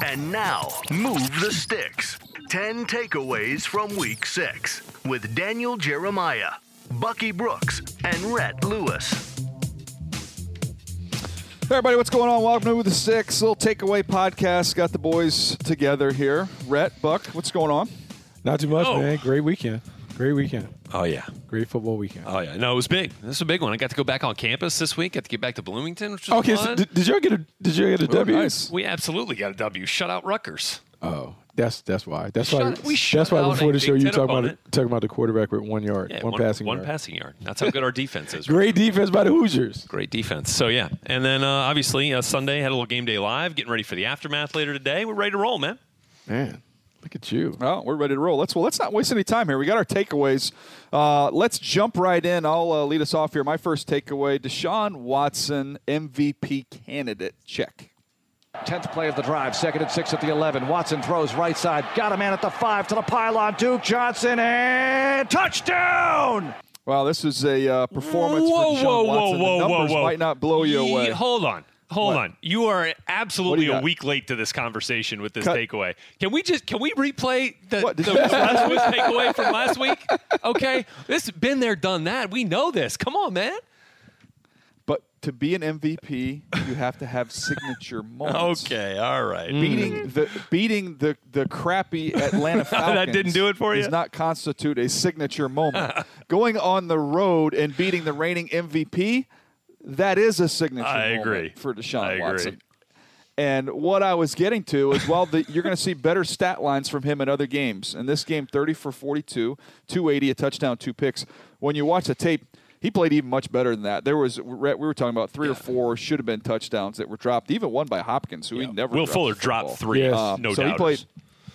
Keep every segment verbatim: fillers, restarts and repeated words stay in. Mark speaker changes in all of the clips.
Speaker 1: And now, Move the Sticks. ten takeaways from week six with Daniel Jeremiah, Bucky Brooks, and Rhett Lewis.
Speaker 2: Hey everybody, what's going on? Welcome to Move the Sticks, little takeaway podcast. Got the boys together here. Rhett, Buck, what's going on?
Speaker 3: Not too much,
Speaker 4: oh.
Speaker 3: man. Great weekend. Great weekend.
Speaker 4: Oh, yeah.
Speaker 3: Great football weekend.
Speaker 4: Oh, yeah. No, it was big. This was a big one. I got to go back on campus this week. Got to get back to Bloomington, which was
Speaker 3: Okay,
Speaker 4: fun.
Speaker 3: so did, did you get a did you get a
Speaker 2: Oh,
Speaker 3: W?
Speaker 2: nice.
Speaker 4: We absolutely got a W. Shut out Rutgers.
Speaker 3: Oh, that's that's why. That's
Speaker 4: Shut-
Speaker 3: why.
Speaker 4: we shut
Speaker 3: that's why
Speaker 4: out
Speaker 3: before
Speaker 4: a
Speaker 3: the show
Speaker 4: Big
Speaker 3: you
Speaker 4: Ten
Speaker 3: talking about
Speaker 4: opponent.
Speaker 3: it, talking about the quarterback with one yard,
Speaker 4: Yeah,
Speaker 3: one, passing
Speaker 4: one
Speaker 3: yard.
Speaker 4: passing yard. That's how good our defense is.
Speaker 3: Great defense by the Hoosiers.
Speaker 4: Great defense. So, yeah. And then, uh, obviously, uh, Sunday, had a little game day live, getting ready for the aftermath later today. We're ready to roll, man.
Speaker 3: Man, look at you.
Speaker 2: Well, we're ready to roll. Let's well, let's not waste any time here. We got our takeaways. Uh, let's jump right in. I'll uh, lead us off here. My first takeaway: Deshaun Watson, M V P candidate. Check.
Speaker 5: tenth play of the drive, second and six at the eleven. Watson throws right side, got a man at the five to the pylon. Duke Johnson, and touchdown!
Speaker 2: Well, this is a uh, performance
Speaker 4: Whoa,
Speaker 2: for Deshaun
Speaker 4: whoa,
Speaker 2: Watson.
Speaker 4: whoa,
Speaker 2: the
Speaker 4: whoa,
Speaker 2: numbers
Speaker 4: whoa.
Speaker 2: might not blow you
Speaker 4: Ye-
Speaker 2: away.
Speaker 4: Hold on. Hold
Speaker 2: What?
Speaker 4: on. You are
Speaker 2: What
Speaker 4: absolutely
Speaker 2: do you
Speaker 4: a
Speaker 2: got?
Speaker 4: week late to this conversation with this
Speaker 2: Cut.
Speaker 4: takeaway. Can we just can we replay the,
Speaker 2: What,
Speaker 4: the
Speaker 2: did you-
Speaker 4: last week's takeaway from last week? Okay. This has been there, done that. We know this. Come on, man.
Speaker 2: But to be an M V P, you have to have signature moments.
Speaker 4: Okay, all right.
Speaker 2: Beating the beating the, the crappy Atlanta Falcons
Speaker 4: didn't do it for you?
Speaker 2: does not constitute a signature moment. Going on the road and beating the reigning M V P, that is a signature
Speaker 4: I
Speaker 2: moment
Speaker 4: agree.
Speaker 2: for Deshaun
Speaker 4: I agree.
Speaker 2: Watson. And what I was getting to is, well, the, you're going to see better stat lines from him in other games. In this game, thirty for forty-two, two eighty, a touchdown, two picks. When you watch the tape, he played even much better than that. There was we were talking about three
Speaker 4: Yeah.
Speaker 2: or four should have been touchdowns that were dropped, even one by Hopkins, who he never.
Speaker 4: Will
Speaker 2: dropped
Speaker 4: Fuller
Speaker 2: the football.
Speaker 4: dropped three.
Speaker 3: Yes.
Speaker 2: Uh,
Speaker 4: no
Speaker 2: so
Speaker 4: doubt.
Speaker 2: he played.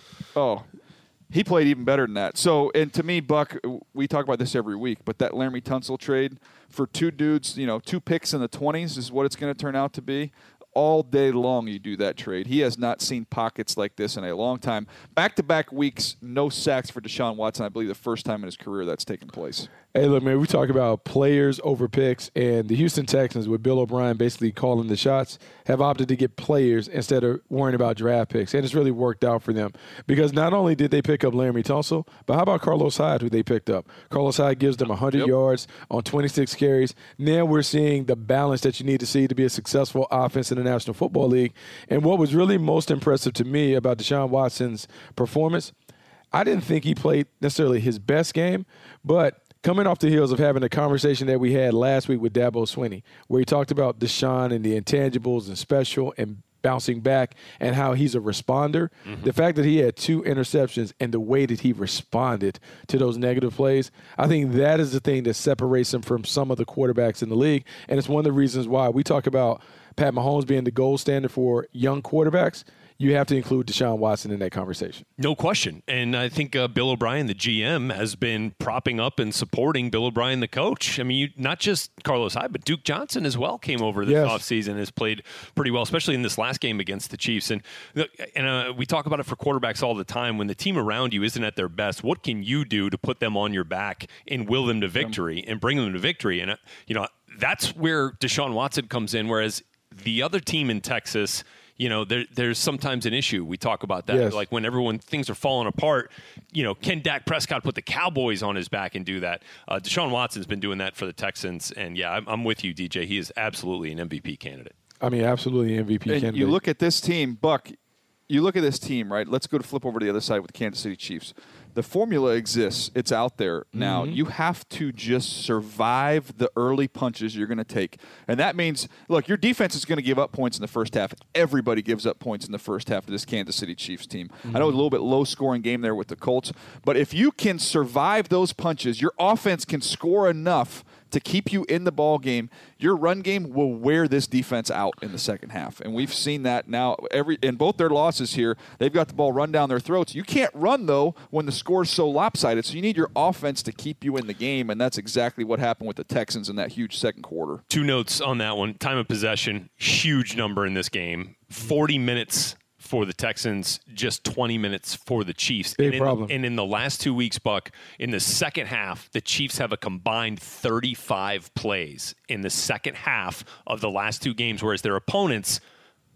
Speaker 2: Oh, he played even better than that. So, and to me, Buck, we talk about this every week, but that Laramie Tunsil trade for two dudes, you know, two picks in the twenties is what it's going to turn out to be. All day long, you do that trade. He has not seen pockets like this in a long time. Back-to-back weeks, no sacks for Deshaun Watson. I believe the first time in his career that's taken place.
Speaker 3: Hey, look, man, we talk about players over picks, and the Houston Texans, with Bill O'Brien basically calling the shots, have opted to get players instead of worrying about draft picks, and it's really worked out for them because not only did they pick up Laramie Tunsil, but how about Carlos Hyde, who they picked up? Carlos Hyde gives them one hundred
Speaker 2: Yep.
Speaker 3: yards on twenty-six carries. Now we're seeing the balance that you need to see to be a successful offense in the National Football League. And what was really most impressive to me about Deshaun Watson's performance, I didn't think he played necessarily his best game, but coming off the heels of having a conversation that we had last week with Dabo Swinney, where he talked about Deshaun and the intangibles and special and bouncing back and how he's a responder, mm-hmm. the fact that he had two interceptions and the way that he responded to those negative plays, I think that is the thing that separates him from some of the quarterbacks in the league. And it's one of the reasons why we talk about Pat Mahomes being the gold standard for young quarterbacks. You have to include Deshaun Watson in that conversation.
Speaker 4: No question. And I think uh, Bill O'Brien, the G M, has been propping up and supporting Bill O'Brien, the coach. I mean, you, not just Carlos Hyde, but Duke Johnson as well came over this
Speaker 3: Yes.
Speaker 4: offseason, has played pretty well, especially in this last game against the Chiefs. And, and uh, we talk about it for quarterbacks all the time. When the team around you isn't at their best, what can you do to put them on your back and will them to victory and bring them to victory? And, uh, you know, that's where Deshaun Watson comes in, whereas the other team in Texas – you know, there, there's sometimes an issue. We talk about that.
Speaker 3: Yes.
Speaker 4: Like when everyone, things are falling apart, you know, can Dak Prescott put the Cowboys on his back and do that? Uh, Deshaun Watson's been doing that for the Texans. And, yeah, I'm, I'm with you, D J. He is absolutely an M V P candidate.
Speaker 3: I mean, absolutely M V P
Speaker 2: And
Speaker 3: candidate.
Speaker 2: you look at this team, Buck, you look at this team, right? Let's go to flip over to the other side with the Kansas City Chiefs. The formula exists. It's out there now.
Speaker 3: Mm-hmm.
Speaker 2: You have to just survive the early punches you're going to take. And that means, look, your defense is going to give up points in the first half. Everybody gives up points in the first half of this Kansas City Chiefs team. Mm-hmm. I know it's a little bit low-scoring game there with the Colts, but if you can survive those punches, your offense can score enough to keep you in the ball game. Your run game will wear this defense out in the second half, and we've seen that now. Every in both their losses here, they've got the ball run down their throats. You can't run though when the score's so lopsided. So you need your offense to keep you in the game, and that's exactly what happened with the Texans in that huge second quarter.
Speaker 4: Two notes on that one. Time of possession, huge number in this game. forty minutes for the Texans, just twenty minutes for the Chiefs.
Speaker 3: Big
Speaker 4: and in,
Speaker 3: problem.
Speaker 4: And in the last two weeks, Buck, in the second half, the Chiefs have a combined thirty-five plays in the second half of the last two games, whereas their opponents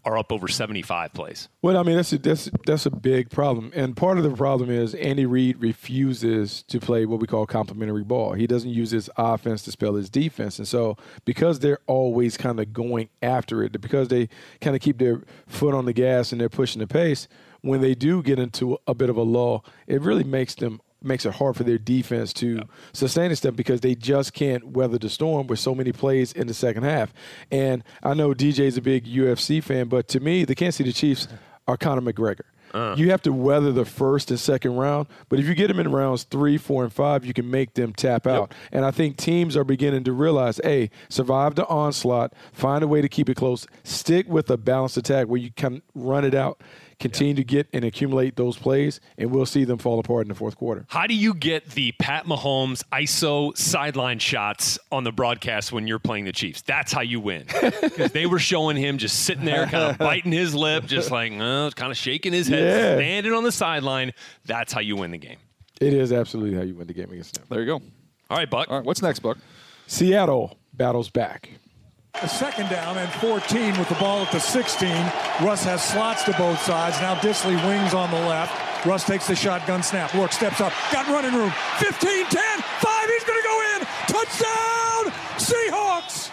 Speaker 4: are up over seventy-five plays.
Speaker 3: Well, I mean, that's a, that's that's a big problem, and part of the problem is Andy Reid refuses to play what we call complementary ball. He doesn't use his offense to spell his defense, and so because they're always kind of going after it, because they kind of keep their foot on the gas and they're pushing the pace, when they do get into a bit of a lull, it really makes them makes it hard for their defense to yep. sustain itself because they just can't weather the storm with so many plays in the second half. And I know D J's a big U F C fan, but to me, the Kansas City Chiefs are Conor McGregor. Uh. You have to weather the first and second round, but if you get them in rounds three, four, and five, you can make them tap out. Yep. And I think teams are beginning to realize, hey, survive the onslaught, find a way to keep it close, stick with a balanced attack where you can run it out, continue to get and accumulate those plays, and we'll see them fall apart in the fourth quarter.
Speaker 4: How do you get the Pat Mahomes I S O sideline shots on the broadcast when you're playing the Chiefs? That's how you win. Because they were showing him just sitting there kind of biting his lip, just like, uh, kind of shaking his head, yeah. standing on the sideline. That's how you win the game.
Speaker 3: It is absolutely how you win the game against them.
Speaker 2: There you go.
Speaker 4: All right, Buck.
Speaker 2: All right, what's next, Buck?
Speaker 3: Seattle battles back.
Speaker 6: A second down and fourteen with the ball at the sixteen. Russ has slots to both sides. Now Dissly wings on the left. Russ takes the shotgun snap. Work steps up. Got running room. fifteen, ten, five. He's going to go in. Touchdown, Seahawks.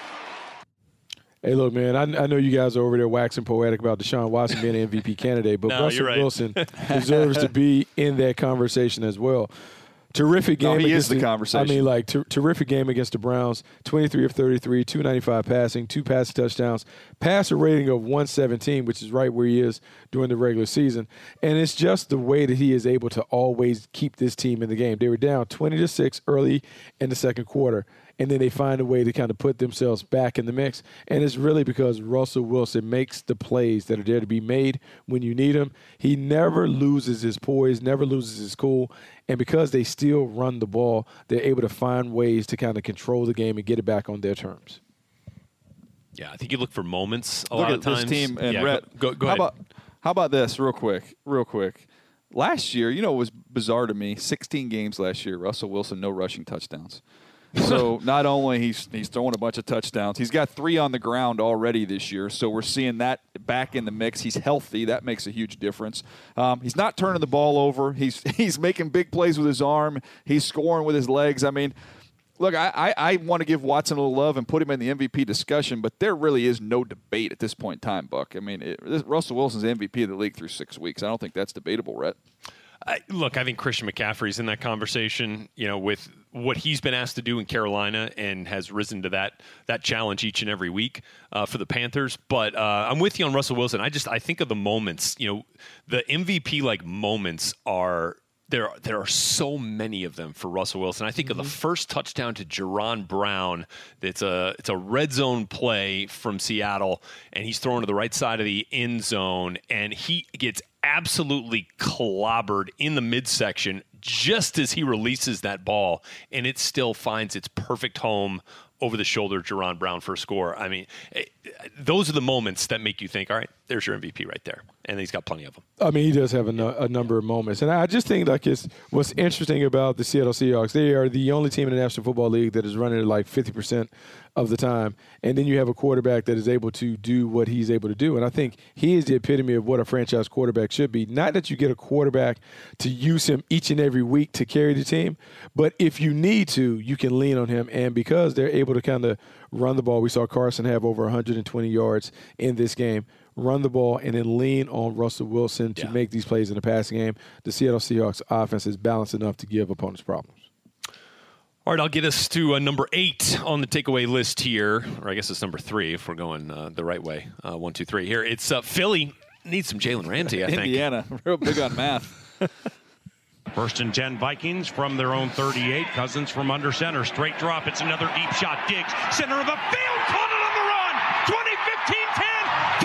Speaker 3: Hey, look, man, I, I know you guys are over there waxing poetic about Deshaun Watson being an M V P candidate, but
Speaker 4: no,
Speaker 3: Russell
Speaker 4: right.
Speaker 3: Wilson deserves to be in that conversation as well. Terrific game.
Speaker 2: No, he
Speaker 3: against
Speaker 2: is the conversation.
Speaker 3: I mean, like, ter- terrific game against the Browns. twenty-three of thirty-three, two ninety-five passing, two passing touchdowns, passer rating of one seventeen, which is right where he is during the regular season. And it's just the way that he is able to always keep this team in the game. They were down twenty to six early in the second quarter, and then they find a way to kind of put themselves back in the mix. And it's really because Russell Wilson makes the plays that are there to be made when you need them. He never loses his poise, never loses his cool. And because they still run the ball, they're able to find ways to kind of control the game and get it back on their terms.
Speaker 4: Yeah, I think you look for moments a
Speaker 2: look
Speaker 4: lot
Speaker 2: at
Speaker 4: of times.
Speaker 2: This team and
Speaker 4: yeah,
Speaker 2: Rhett,
Speaker 4: go, go, go
Speaker 2: how
Speaker 4: ahead.
Speaker 2: About, how about this real quick, real quick? Last year, you know, it was bizarre to me. sixteen games last year, Russell Wilson, no rushing touchdowns. So not only he's he's throwing a bunch of touchdowns, he's got three on the ground already this year. So we're seeing that back in the mix. He's healthy. That makes a huge difference. Um, he's not turning the ball over. He's he's making big plays with his arm. He's scoring with his legs. I mean, look, I, I, I want to give Watson a little love and put him in the M V P discussion, but there really is no debate at this point in time, Buck. I mean, it, this, Russell Wilson's M V P of the league through six weeks. I don't think that's debatable, Rhett.
Speaker 4: I, look, I think Christian McCaffrey's in that conversation, you know, with what he's been asked to do in Carolina and has risen to that that challenge each and every week uh, for the Panthers. But uh, I'm with you on Russell Wilson. I just I think of the moments, you know, the M V P-like moments are there. There are so many of them for Russell Wilson. I think mm-hmm. of the first touchdown to Jerron Brown. It's a it's a red zone play from Seattle, and he's throwing to the right side of the end zone, and he gets absolutely clobbered in the midsection just as he releases that ball, and it still finds its perfect home over the shoulder of Jerron Brown for a score. I mean, those are the moments that make you think, all right, there's your M V P right there. And he's got plenty of them.
Speaker 3: I mean, he does have a, no, a number of moments. And I just think, like, it's what's interesting about the Seattle Seahawks, they are the only team in the National Football League that is running it like fifty percent of the time. And then you have a quarterback that is able to do what he's able to do. And I think he is the epitome of what a franchise quarterback should be. Not that you get a quarterback to use him each and every week to carry the team, but if you need to, you can lean on him. And because they're able to kind of run the ball, we saw Carson have over one hundred twenty yards in this game, run the ball, and then lean on Russell Wilson to yeah. make these plays in the passing game. The Seattle Seahawks offense is balanced enough to give opponents problems.
Speaker 4: All right, I'll get us to uh, number eight on the takeaway list here, or I guess it's number three if we're going uh, the right way. Uh, one, two, three. Here, it's uh, Philly needs some Jalen Ramsey, I think.
Speaker 2: Indiana, real big on math.
Speaker 7: First and ten Vikings from their own thirty-eight. Cousins from under center. Straight drop. It's another deep shot. Diggs, center of the field. Caught it on the run. twenty, fifteen, ten.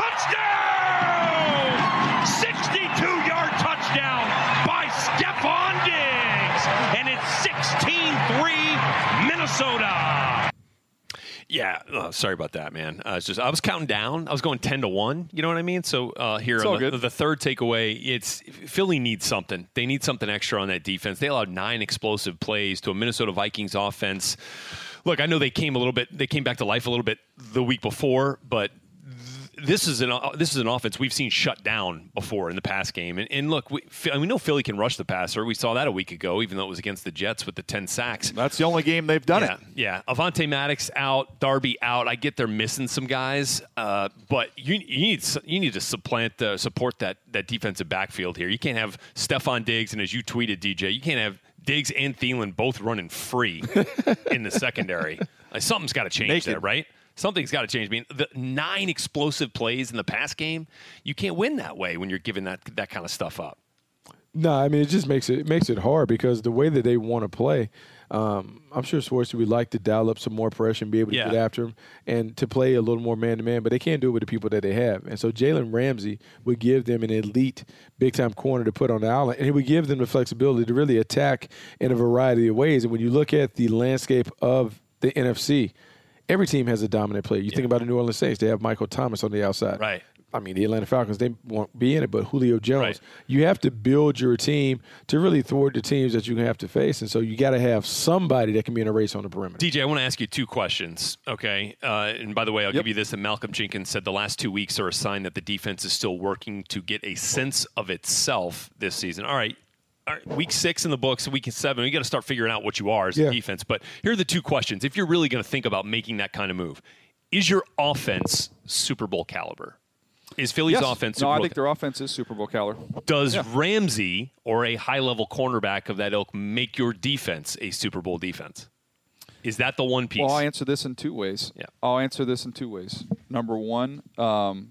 Speaker 7: Touchdown! sixty-two-yard touchdown by Stephon Diggs. And it's sixteen three Minnesota.
Speaker 4: Yeah, uh, sorry about that, man. Uh, it's just I was counting down. I was going ten to one. You know what I mean? So uh, here
Speaker 2: it's
Speaker 4: on
Speaker 2: all
Speaker 4: the,
Speaker 2: good.
Speaker 4: the third takeaway, it's Philly needs something. They need something extra on that defense. They allowed nine explosive plays to a Minnesota Vikings offense. Look, I know they came a little bit. They came back to life a little bit the week before, but this is an this is an offense we've seen shut down before in the pass game. And, and look, we, we know Philly can rush the passer. We saw that a week ago, even though it was against the Jets with the ten sacks.
Speaker 2: That's the only game they've done
Speaker 4: yeah,
Speaker 2: it.
Speaker 4: Yeah, Avonte Maddox out, Darby out. I get they're missing some guys, uh, but you, you need you need to supplant uh, support that that defensive backfield here. You can't have Stephon Diggs, and as you tweeted, D J, you can't have Diggs and Thielen both running free in the secondary. Like, something's got to change
Speaker 2: Naked.
Speaker 4: there, right? Something's got to change. I mean, the nine explosive plays in the pass game, you can't win that way when you're giving that that kind of stuff up.
Speaker 3: No, I mean, it just makes it, it makes it hard because the way that they want to play, um, I'm sure Schwartz would like to dial up some more pressure and be able to
Speaker 4: Yeah.
Speaker 3: get after him and to play a little more man-to-man, but they can't do it with the people that they have. And so Jalen Ramsey would give them an elite big-time corner to put on the island, and he would give them the flexibility to really attack in a variety of ways. And when you look at the landscape of the N F C, every team has a dominant player. You yeah. think about the New Orleans Saints, they have Michael Thomas on the outside.
Speaker 4: Right.
Speaker 3: I mean, the Atlanta Falcons, they won't be in it, but Julio Jones.
Speaker 4: Right.
Speaker 3: You have to build your team to really thwart the teams that you have to face. And so you got to have somebody that can be in a race on the perimeter.
Speaker 4: D J, I want to ask you two questions, okay? Uh, and by the way, I'll
Speaker 2: Yep.
Speaker 4: give you this. And Malcolm Jenkins said the last two weeks are a sign that the defense is still working to get a sense of itself this season. All right. All right, week six in the books, week seven, you got to start figuring out what you are as
Speaker 3: yeah.
Speaker 4: a defense. But here are the two questions. If you're really going to think about making that kind of move, is your offense Super Bowl caliber? Is Philly's
Speaker 2: yes.
Speaker 4: offense
Speaker 2: No,
Speaker 4: Super
Speaker 2: I
Speaker 4: Bowl
Speaker 2: think their offense is Super Bowl caliber.
Speaker 4: Does
Speaker 2: yeah.
Speaker 4: Ramsey or a high-level cornerback of that ilk make your defense a Super Bowl defense? Is that the one piece?
Speaker 2: Well, I'll answer this in two ways.
Speaker 4: Yeah.
Speaker 2: I'll answer this in two ways. Number one, um,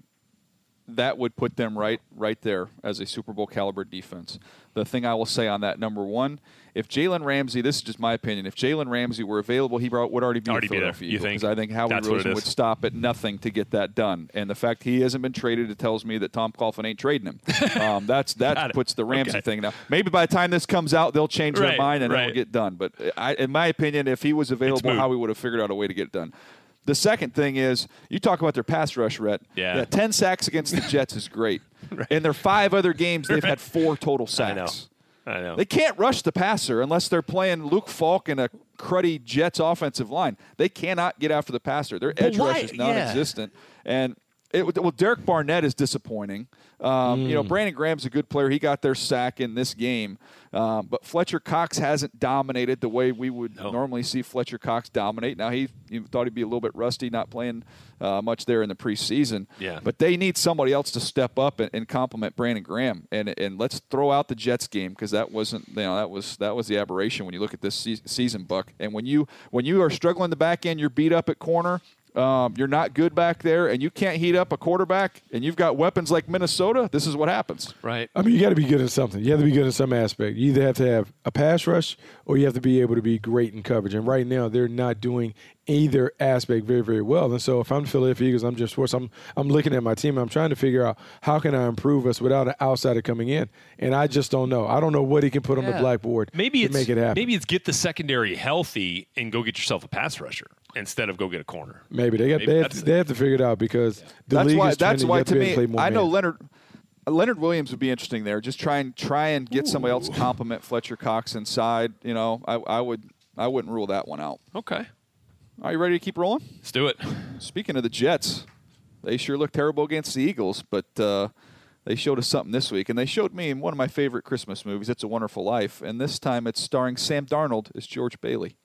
Speaker 2: that would put them right right there as a Super Bowl caliber defense. The thing I will say on that, number one, if Jalen Ramsey, this is just my opinion, if Jalen Ramsey were available, he would already be
Speaker 4: already
Speaker 2: in Philadelphia.
Speaker 4: Be there. You think?
Speaker 2: Because I think Howie
Speaker 4: That's
Speaker 2: Roseman would stop at nothing to get that done. And the fact he hasn't been traded, it tells me that Tom Coughlin ain't trading him. Um, that's that puts the Ramsey
Speaker 4: okay.
Speaker 2: thing. Now, maybe by the time this comes out, they'll change
Speaker 4: right,
Speaker 2: their mind and
Speaker 4: right.
Speaker 2: it'll get done. But I, in my opinion, if he was available, Howie would have figured out a way to get it done. The second thing is, you talk about their pass rush, Rhett.
Speaker 4: Yeah.
Speaker 2: yeah ten sacks against the Jets is great.
Speaker 4: right.
Speaker 2: In their five other games, they've
Speaker 4: right.
Speaker 2: had four total sacks.
Speaker 4: I know. I know.
Speaker 2: They can't rush the passer unless they're playing Luke Falk and a cruddy Jets offensive line. They cannot get after the passer. Their edge
Speaker 4: why?
Speaker 2: rush is non-existent. Yeah. And it, well, Derek Barnett is disappointing. Um, mm. You know, Brandon Graham's a good player. He got their sack in this game. Um, but Fletcher Cox hasn't dominated the way we would no. normally see Fletcher Cox dominate. Now, he you thought he'd be a little bit rusty, not playing uh, much there in the preseason.
Speaker 4: Yeah.
Speaker 2: But they need somebody else to step up and, and complement Brandon Graham. And and let's throw out the Jets game because that wasn't you know that was that was the aberration when you look at this se- season, Buck. And when you when you are struggling the back end, you're beat up at corner. Um, you're not good back there, and you can't heat up a quarterback, and you've got weapons like Minnesota, this is what happens.
Speaker 4: Right.
Speaker 3: I mean, you got to be good at something. You have to be good at some aspect. You either have to have a pass rush or you have to be able to be great in coverage. And right now, they're not doing either aspect very, very well. And so if I'm the Philadelphia Eagles, I'm Jeff Schwartz, I'm, I'm looking at my team, I'm trying to figure out how can I improve us without an outsider coming in. And I just don't know. I don't know what he can put yeah. on the blackboard
Speaker 4: maybe
Speaker 3: to
Speaker 4: it's,
Speaker 3: make it happen.
Speaker 4: Maybe it's get the secondary healthy and go get yourself a pass rusher instead of go get a corner.
Speaker 3: Maybe. They, got, maybe they, have, to, they have to figure it out because yeah. the
Speaker 2: that's
Speaker 3: league
Speaker 2: why,
Speaker 3: is
Speaker 2: That's
Speaker 3: trending,
Speaker 2: why,
Speaker 3: to,
Speaker 2: to me,
Speaker 3: play more
Speaker 2: I know
Speaker 3: man.
Speaker 2: Leonard Leonard Williams would be interesting there. Just try and, try and get Ooh. somebody else to complement Fletcher Cox inside. You know, I, I, would, I wouldn't rule that one out.
Speaker 4: Okay.
Speaker 2: Are you ready to keep rolling?
Speaker 4: Let's do it.
Speaker 2: Speaking of the Jets, they sure look terrible against the Eagles, but uh, they showed us something this week, and they showed me in one of my favorite Christmas movies, It's a Wonderful Life, and this time it's starring Sam Darnold as George Bailey.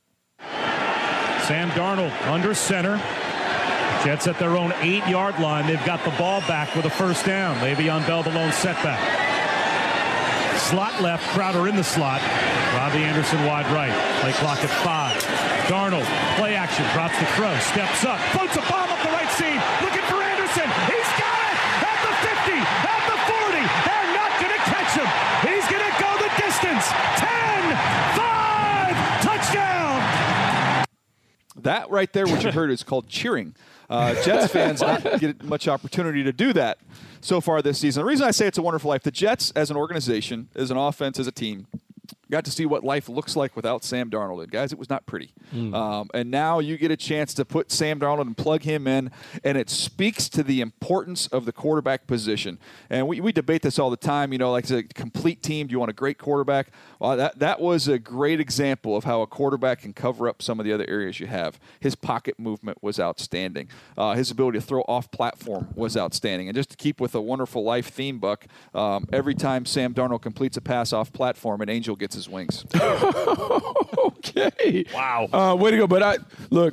Speaker 8: Sam Darnold under center. Jets at their own eight-yard line. They've got the ball back with a first down. Le'Veon Bell, the lone setback. Slot left, Crowder in the slot. Robbie Anderson wide right. Play clock at five. Darnold, play action, drops the throw, steps up, floats a bomb up the right seam, looking for Anderson. He's got it at the fifty, at the forty. They're not going to catch him. He's going to go the distance. ten, five, touchdown.
Speaker 2: That right there, what you heard, is called cheering. Uh, Jets fans not get much opportunity to do that so far this season. The reason I say It's a Wonderful Life, the Jets as an organization, as an offense, as a team, got to see what life looks like without Sam Darnold. And guys, it was not pretty. Mm. Um, and now you get a chance to put Sam Darnold and plug him in, and it speaks to the importance of the quarterback position. And we, we debate this all the time, you know, like a complete team. Do you want a great quarterback? Well, that, that was a great example of how a quarterback can cover up some of the other areas you have. His pocket movement was outstanding. Uh, his ability to throw off platform was outstanding. And just to keep with a wonderful life theme, Buck, um, every time Sam Darnold completes a pass off platform, an angel gets his wings.
Speaker 3: Okay.
Speaker 4: Wow.
Speaker 3: Uh, way to go. But I look,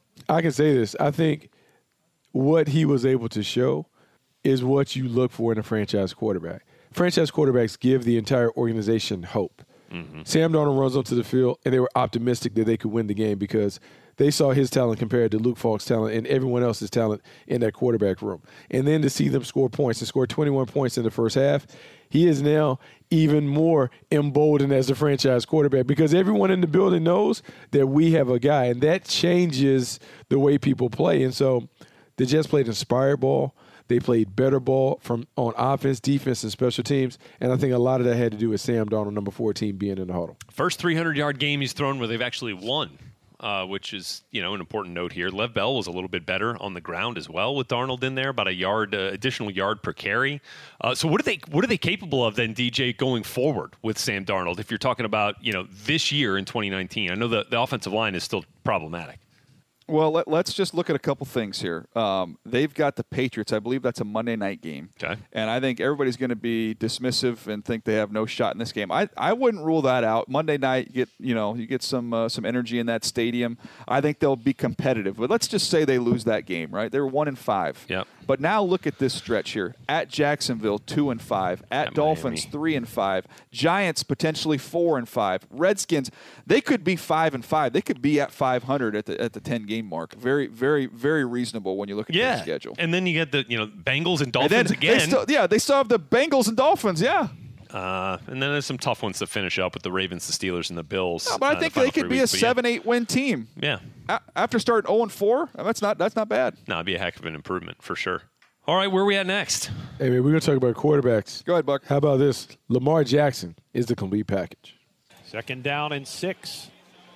Speaker 3: I can say this. I think what he was able to show is what you look for in a franchise quarterback. Franchise quarterbacks give the entire organization hope. Mm-hmm. Sam Darnold runs onto the field, and they were optimistic that they could win the game because they saw his talent compared to Luke Falk's talent and everyone else's talent in that quarterback room. And then to see them score points and score twenty-one points in the first half, he is now even more emboldened as a franchise quarterback because everyone in the building knows that we have a guy, and that changes the way people play. And so the Jets played inspired ball. They played better ball from on offense, defense, and special teams. And I think a lot of that had to do with Sam Darnold, number fourteen, being in the huddle.
Speaker 4: First three hundred yard game he's thrown where they've actually won. Uh, which is, you know, an important note here. Lev Bell was a little bit better on the ground as well with Darnold in there, about a yard, uh, additional yard per carry. Uh, so what are they, what are they capable of then, D J, going forward with Sam Darnold? If you're talking about, you know, this year in twenty nineteen, I know the, the offensive line is still problematic.
Speaker 2: Well, let, let's just look at a couple things here. Um, they've got the Patriots. I believe that's a Monday night game.
Speaker 4: Okay.
Speaker 2: And I think everybody's going to be dismissive and think they have no shot in this game. I, I wouldn't rule that out. Monday night, you get you know you get some uh, some energy in that stadium. I think they'll be competitive. But let's just say they lose that game, right? They were one and five.
Speaker 4: Yep.
Speaker 2: But now look at this stretch here: at Jacksonville, two and five; at, at Dolphins, Miami. three and five; Giants potentially four and five; Redskins, they could be five and five. They could be at five hundred at the at the ten game mark. Very, very, very reasonable when you look at
Speaker 4: yeah.
Speaker 2: their schedule.
Speaker 4: And then you get the you know Bengals and Dolphins
Speaker 2: and then
Speaker 4: again.
Speaker 2: They still, yeah, they still have the Bengals and Dolphins. Yeah.
Speaker 4: Uh, and then there's some tough ones to finish up with the Ravens, the Steelers, and the Bills.
Speaker 2: No, but I
Speaker 4: uh,
Speaker 2: think
Speaker 4: the
Speaker 2: they could be
Speaker 4: weeks,
Speaker 2: a seven, yeah. eight win team.
Speaker 4: Yeah.
Speaker 2: A- after starting zero and four, that's not that's not bad.
Speaker 4: No, it'd be a heck of an improvement for sure. All right, where are we at next?
Speaker 3: Hey, man, we're going to talk about quarterbacks.
Speaker 2: Go ahead, Buck.
Speaker 3: How about this? Lamar Jackson is the complete package.
Speaker 8: Second down and six.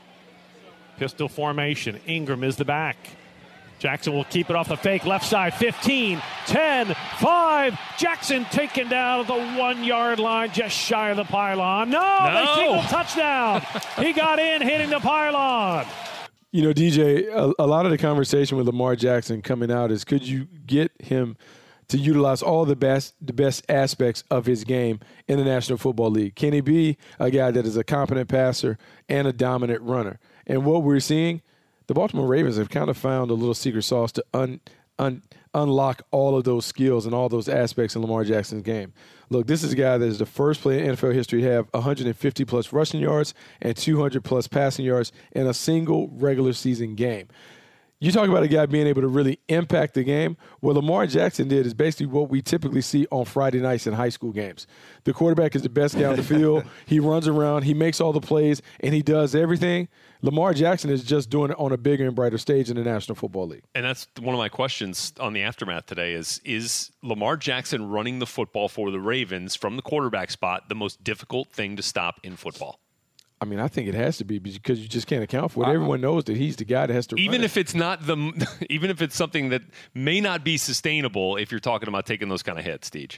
Speaker 8: Pistol formation. Ingram is the back. Jackson will keep it off the fake. Left side, fifteen, ten, five. Jackson taken down at the one-yard line, just shy of the pylon. No,
Speaker 4: no.
Speaker 8: they signal touchdown. He got in, hitting the pylon.
Speaker 3: You know, D J, a, a lot of the conversation with Lamar Jackson coming out is could you get him to utilize all the best the best aspects of his game in the National Football League? Can he be a guy that is a competent passer and a dominant runner? And what we're seeing, the Baltimore Ravens have kind of found a little secret sauce to un, un, unlock all of those skills and all those aspects in Lamar Jackson's game. Look, this is a guy that is the first player in N F L history to have one hundred fifty plus rushing yards and two hundred plus passing yards in a single regular season game. You talk about a guy being able to really impact the game. What Lamar Jackson did is basically what we typically see on Friday nights in high school games. The quarterback is the best guy on the field. He runs around. He makes all the plays, and he does everything. Lamar Jackson is just doing it on a bigger and brighter stage in the National Football League.
Speaker 4: And that's one of my questions on the aftermath today is, is Lamar Jackson running the football for the Ravens from the quarterback spot the most difficult thing to stop in football?
Speaker 3: I mean, I think it has to be because you just can't account for it. Everyone knows that he's the guy that has to
Speaker 4: even
Speaker 3: run
Speaker 4: if
Speaker 3: it.
Speaker 4: it's not the even if it's something that may not be sustainable if you're talking about taking those kind of hits, Deej.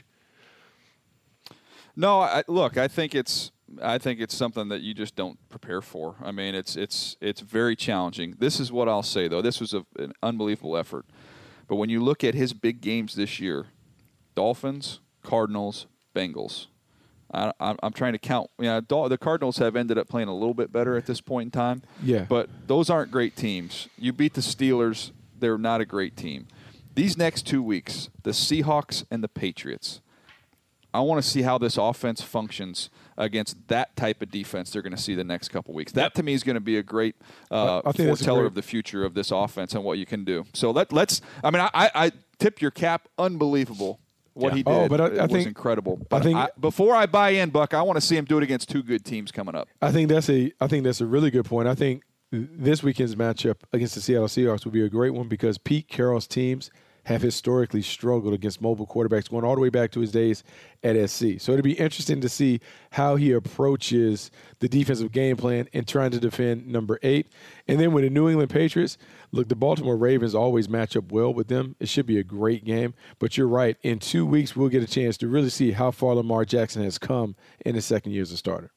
Speaker 2: No, I, look, I think it's I think it's something that you just don't prepare for. I mean, it's it's it's very challenging. This is what I'll say though. This was a, an unbelievable effort. But when you look at his big games this year, Dolphins, Cardinals, Bengals. I, I'm trying to count. You know, the Cardinals have ended up playing a little bit better at this point in time.
Speaker 3: Yeah.
Speaker 2: But those aren't great teams. You beat the Steelers. They're not a great team. These next two weeks, the Seahawks and the Patriots, I want to see how this offense functions against that type of defense they're going to see the next couple weeks. That, yep. to me, is going to be a great uh, foreteller great. of the future of this offense and what you can do. So let, let's – I mean, I, I tip your cap. Unbelievable. What yeah. he did
Speaker 3: oh, but I, I
Speaker 2: was
Speaker 3: think,
Speaker 2: incredible. But
Speaker 3: I think
Speaker 2: I, before I buy in, Buck, I want to see him do it against two good teams coming up.
Speaker 3: I think that's a I think that's a really good point. I think this weekend's matchup against the Seattle Seahawks will be a great one because Pete Carroll's teams have historically struggled against mobile quarterbacks, going all the way back to his days at S C. So it'll be interesting to see how he approaches the defensive game plan and trying to defend number eight. And then with the New England Patriots, look, the Baltimore Ravens always match up well with them. It should be a great game. But you're right. In two weeks, we'll get a chance to really see how far Lamar Jackson has come in his second year as a starter.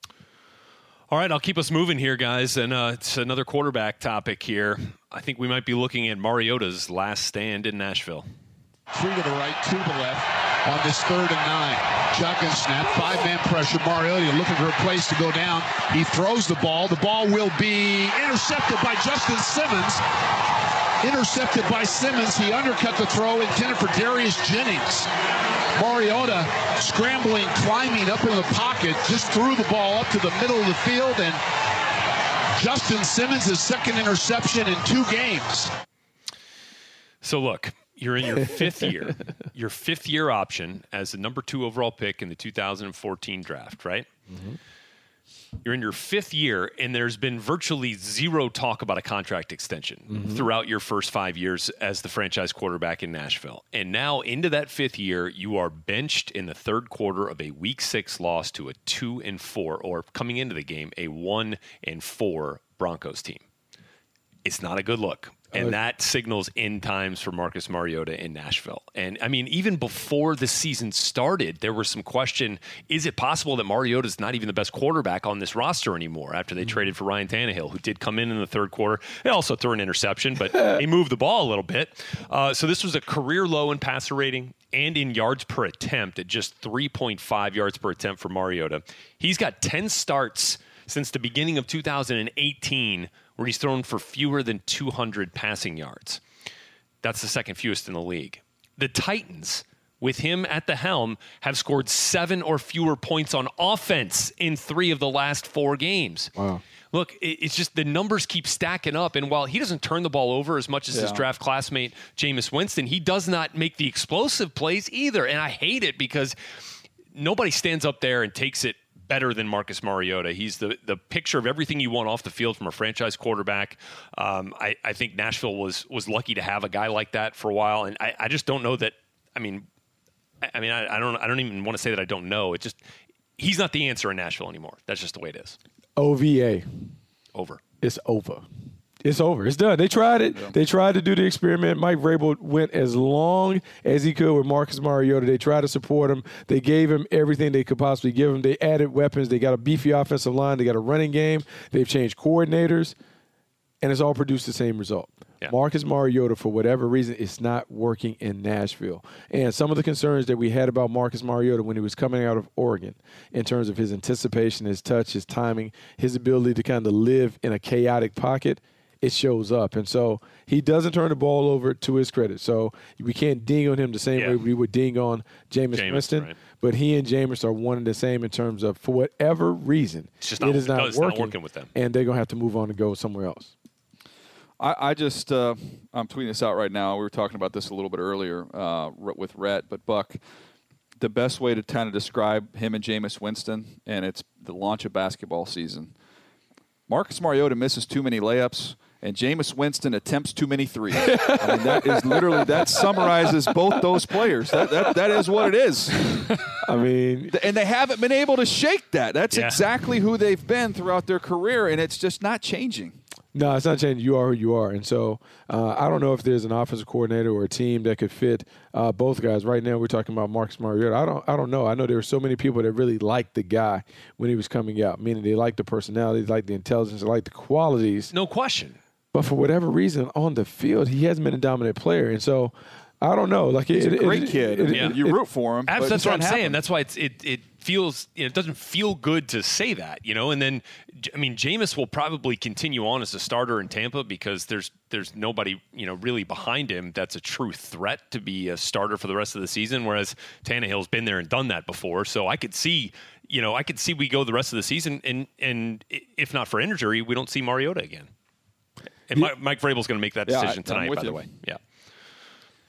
Speaker 4: All right, I'll keep us moving here, guys. And uh, it's another quarterback topic here. I think we might be looking at Mariota's last stand in Nashville.
Speaker 9: Three to the right, two to the left on this third and nine. Shotgun snap, five-man pressure. Mariota looking for a place to go down. He throws the ball. The ball will be intercepted by Justin Simmons. Intercepted by Simmons. He undercut the throw intended for Darius Jennings. Mariota scrambling, climbing up in the pocket, just threw the ball up to the middle of the field, and Justin Simmons' his second interception in two games.
Speaker 4: So look, you're in your fifth year, your fifth year option as the number two overall pick in the two thousand fourteen draft, right? Mm-hmm. You're in your fifth year, and there's been virtually zero talk about a contract extension mm-hmm. throughout your first five years as the franchise quarterback in Nashville. And now into that fifth year, you are benched in the third quarter of a week six loss to a two and four, or coming into the game, a one and four Broncos team. It's not a good look. And that signals end times for Marcus Mariota in Nashville. And, I mean, even before the season started, there was some question, is it possible that Mariota's not even the best quarterback on this roster anymore after they mm-hmm. traded for Ryan Tannehill, who did come in in the third quarter? They also threw an interception, but he moved the ball a little bit. Uh, so this was a career low in passer rating and in yards per attempt at just three point five yards per attempt for Mariota. He's got ten starts since the beginning of two thousand eighteen where he's thrown for fewer than two hundred passing yards. That's the second fewest in the league. The Titans, with him at the helm, have scored seven or fewer points on offense in three of the last four games.
Speaker 3: Wow.
Speaker 4: Look, it's just the numbers keep stacking up, and while he doesn't turn the ball over as much as yeah. his draft classmate Jameis Winston, he does not make the explosive plays either, and I hate it because nobody stands up there and takes it better than Marcus Mariota. He's the, the picture of everything you want off the field from a franchise quarterback. Um, I, I think Nashville was was lucky to have a guy like that for a while, and I, I just don't know that. I mean, I, I mean, I, I don't I don't even want to say that I don't know. It just he's not the answer in Nashville anymore. That's just the way it is.
Speaker 3: O V A.
Speaker 4: Over.
Speaker 3: It's over. It's over. It's done. They tried it. Yeah. They tried to do the experiment. Mike Vrabel went as long as he could with Marcus Mariota. They tried to support him. They gave him everything they could possibly give him. They added weapons. They got a beefy offensive line. They got a running game. They've changed coordinators, and it's all produced the same result. Yeah. Marcus Mariota, for whatever reason, is not working in Nashville. And some of the concerns that we had about Marcus Mariota when he was coming out of Oregon in terms of his anticipation, his touch, his timing, his ability to kind of live in a chaotic pocket, it shows up. And so he doesn't turn the ball over to his credit. So we can't ding on him the same yeah. way we would ding on Jameis, Jameis Winston. Right. But he and Jameis are one and the same in terms of, for whatever reason,
Speaker 4: it's just not,
Speaker 3: it is not,
Speaker 4: it's
Speaker 3: working,
Speaker 4: not working with them.
Speaker 3: And they're going to have to move on and go somewhere else.
Speaker 2: I, I just, uh, I'm tweeting this out right now. We were talking about this a little bit earlier uh, with Rhett, but Buck, the best way to kind of describe him and Jameis Winston, and it's the launch of basketball season. Marcus Mariota misses too many layups, and Jameis Winston attempts too many threes. I mean, that is literally, that summarizes both those players. That that, that is what it is.
Speaker 3: I mean.
Speaker 2: And they haven't been able to shake that. That's
Speaker 4: yeah.
Speaker 2: exactly who they've been throughout their career, and it's just not changing.
Speaker 3: No, it's not changing. You are who you are. And so uh, I don't know if there's an offensive coordinator or a team that could fit uh, both guys. Right now we're talking about Marcus Mariota. I don't I don't know. I know there were so many people that really liked the guy when he was coming out, meaning they liked the personality, they liked the intelligence, they liked the qualities.
Speaker 4: No question.
Speaker 3: But for whatever reason, on the field, he hasn't been a dominant player. And so I don't know. Like
Speaker 2: He's
Speaker 3: it,
Speaker 2: a great
Speaker 3: it,
Speaker 2: kid.
Speaker 3: It, it,
Speaker 2: yeah.
Speaker 3: it,
Speaker 2: you root for him.
Speaker 4: That's, that's what I'm
Speaker 2: happen.
Speaker 4: saying. That's why it's it it feels you know, it doesn't feel good to say that, you know. And then I mean, Jameis will probably continue on as a starter in Tampa because there's there's nobody you know really behind him that's a true threat to be a starter for the rest of the season. Whereas Tannehill's been there and done that before, so I could see you know I could see we go the rest of the season and and if not for injury, we don't see Mariota again. And yeah. Mike Vrabel's going to make that decision
Speaker 2: yeah, I,
Speaker 4: tonight, by
Speaker 2: you.
Speaker 4: the way. Yeah.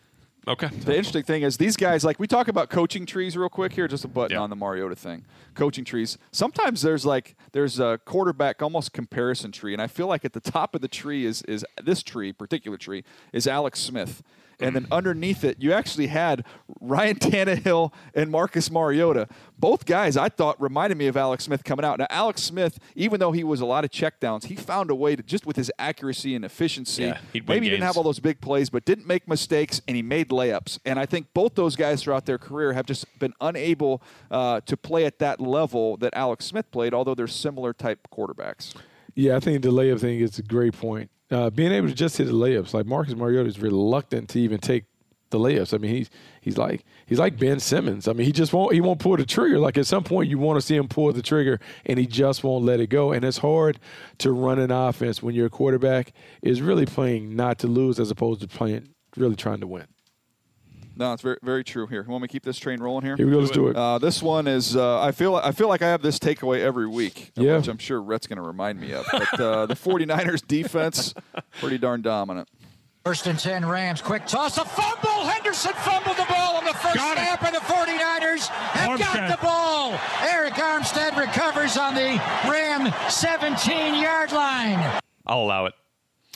Speaker 4: Okay.
Speaker 2: The interesting thing is these guys, like we talk about coaching trees real quick here, just a button
Speaker 4: yeah.
Speaker 2: on the Mariota thing. Coaching trees. Sometimes there's like there's a quarterback almost comparison tree, and I feel like at the top of the tree is is this tree, particular tree, is Alex Smith. And then underneath it, you actually had Ryan Tannehill and Marcus Mariota. Both guys, I thought, reminded me of Alex Smith coming out. Now, Alex Smith, even though he was a lot of checkdowns, he found a way to, just with his accuracy and efficiency,
Speaker 4: yeah, he'd
Speaker 2: maybe
Speaker 4: win
Speaker 2: he didn't
Speaker 4: games.
Speaker 2: have all those big plays, but didn't make mistakes, and he made layups. And I think both those guys throughout their career have just been unable uh, to play at that level that Alex Smith played, although they're similar type quarterbacks.
Speaker 3: Yeah, I think the layup thing is a great point. Uh, being able to just hit the layups, like Marcus Mariota is reluctant to even take the layups. I mean, he's he's like he's like Ben Simmons. I mean, he just won't he won't pull the trigger. Like at some point, you want to see him pull the trigger, and he just won't let it go. And it's hard to run an offense when you're a quarterback is really playing not to lose as opposed to playing really trying to win.
Speaker 2: No, it's very very true. Here, you want me to keep this train rolling here?
Speaker 3: Here we go. Let's do it.
Speaker 2: Uh, this one is. Uh, I feel. I feel like I have this takeaway every week,
Speaker 3: yeah.
Speaker 2: which I'm sure Rhett's going to remind me of. But uh, the 49ers defense, pretty darn dominant.
Speaker 10: First and ten Rams. Quick toss. A fumble. Henderson fumbled the ball on the first snap, and the 49ers have
Speaker 8: Armstead.
Speaker 10: got the ball. Eric Armstead recovers on the Ram seventeen-yard line.
Speaker 4: I'll allow it.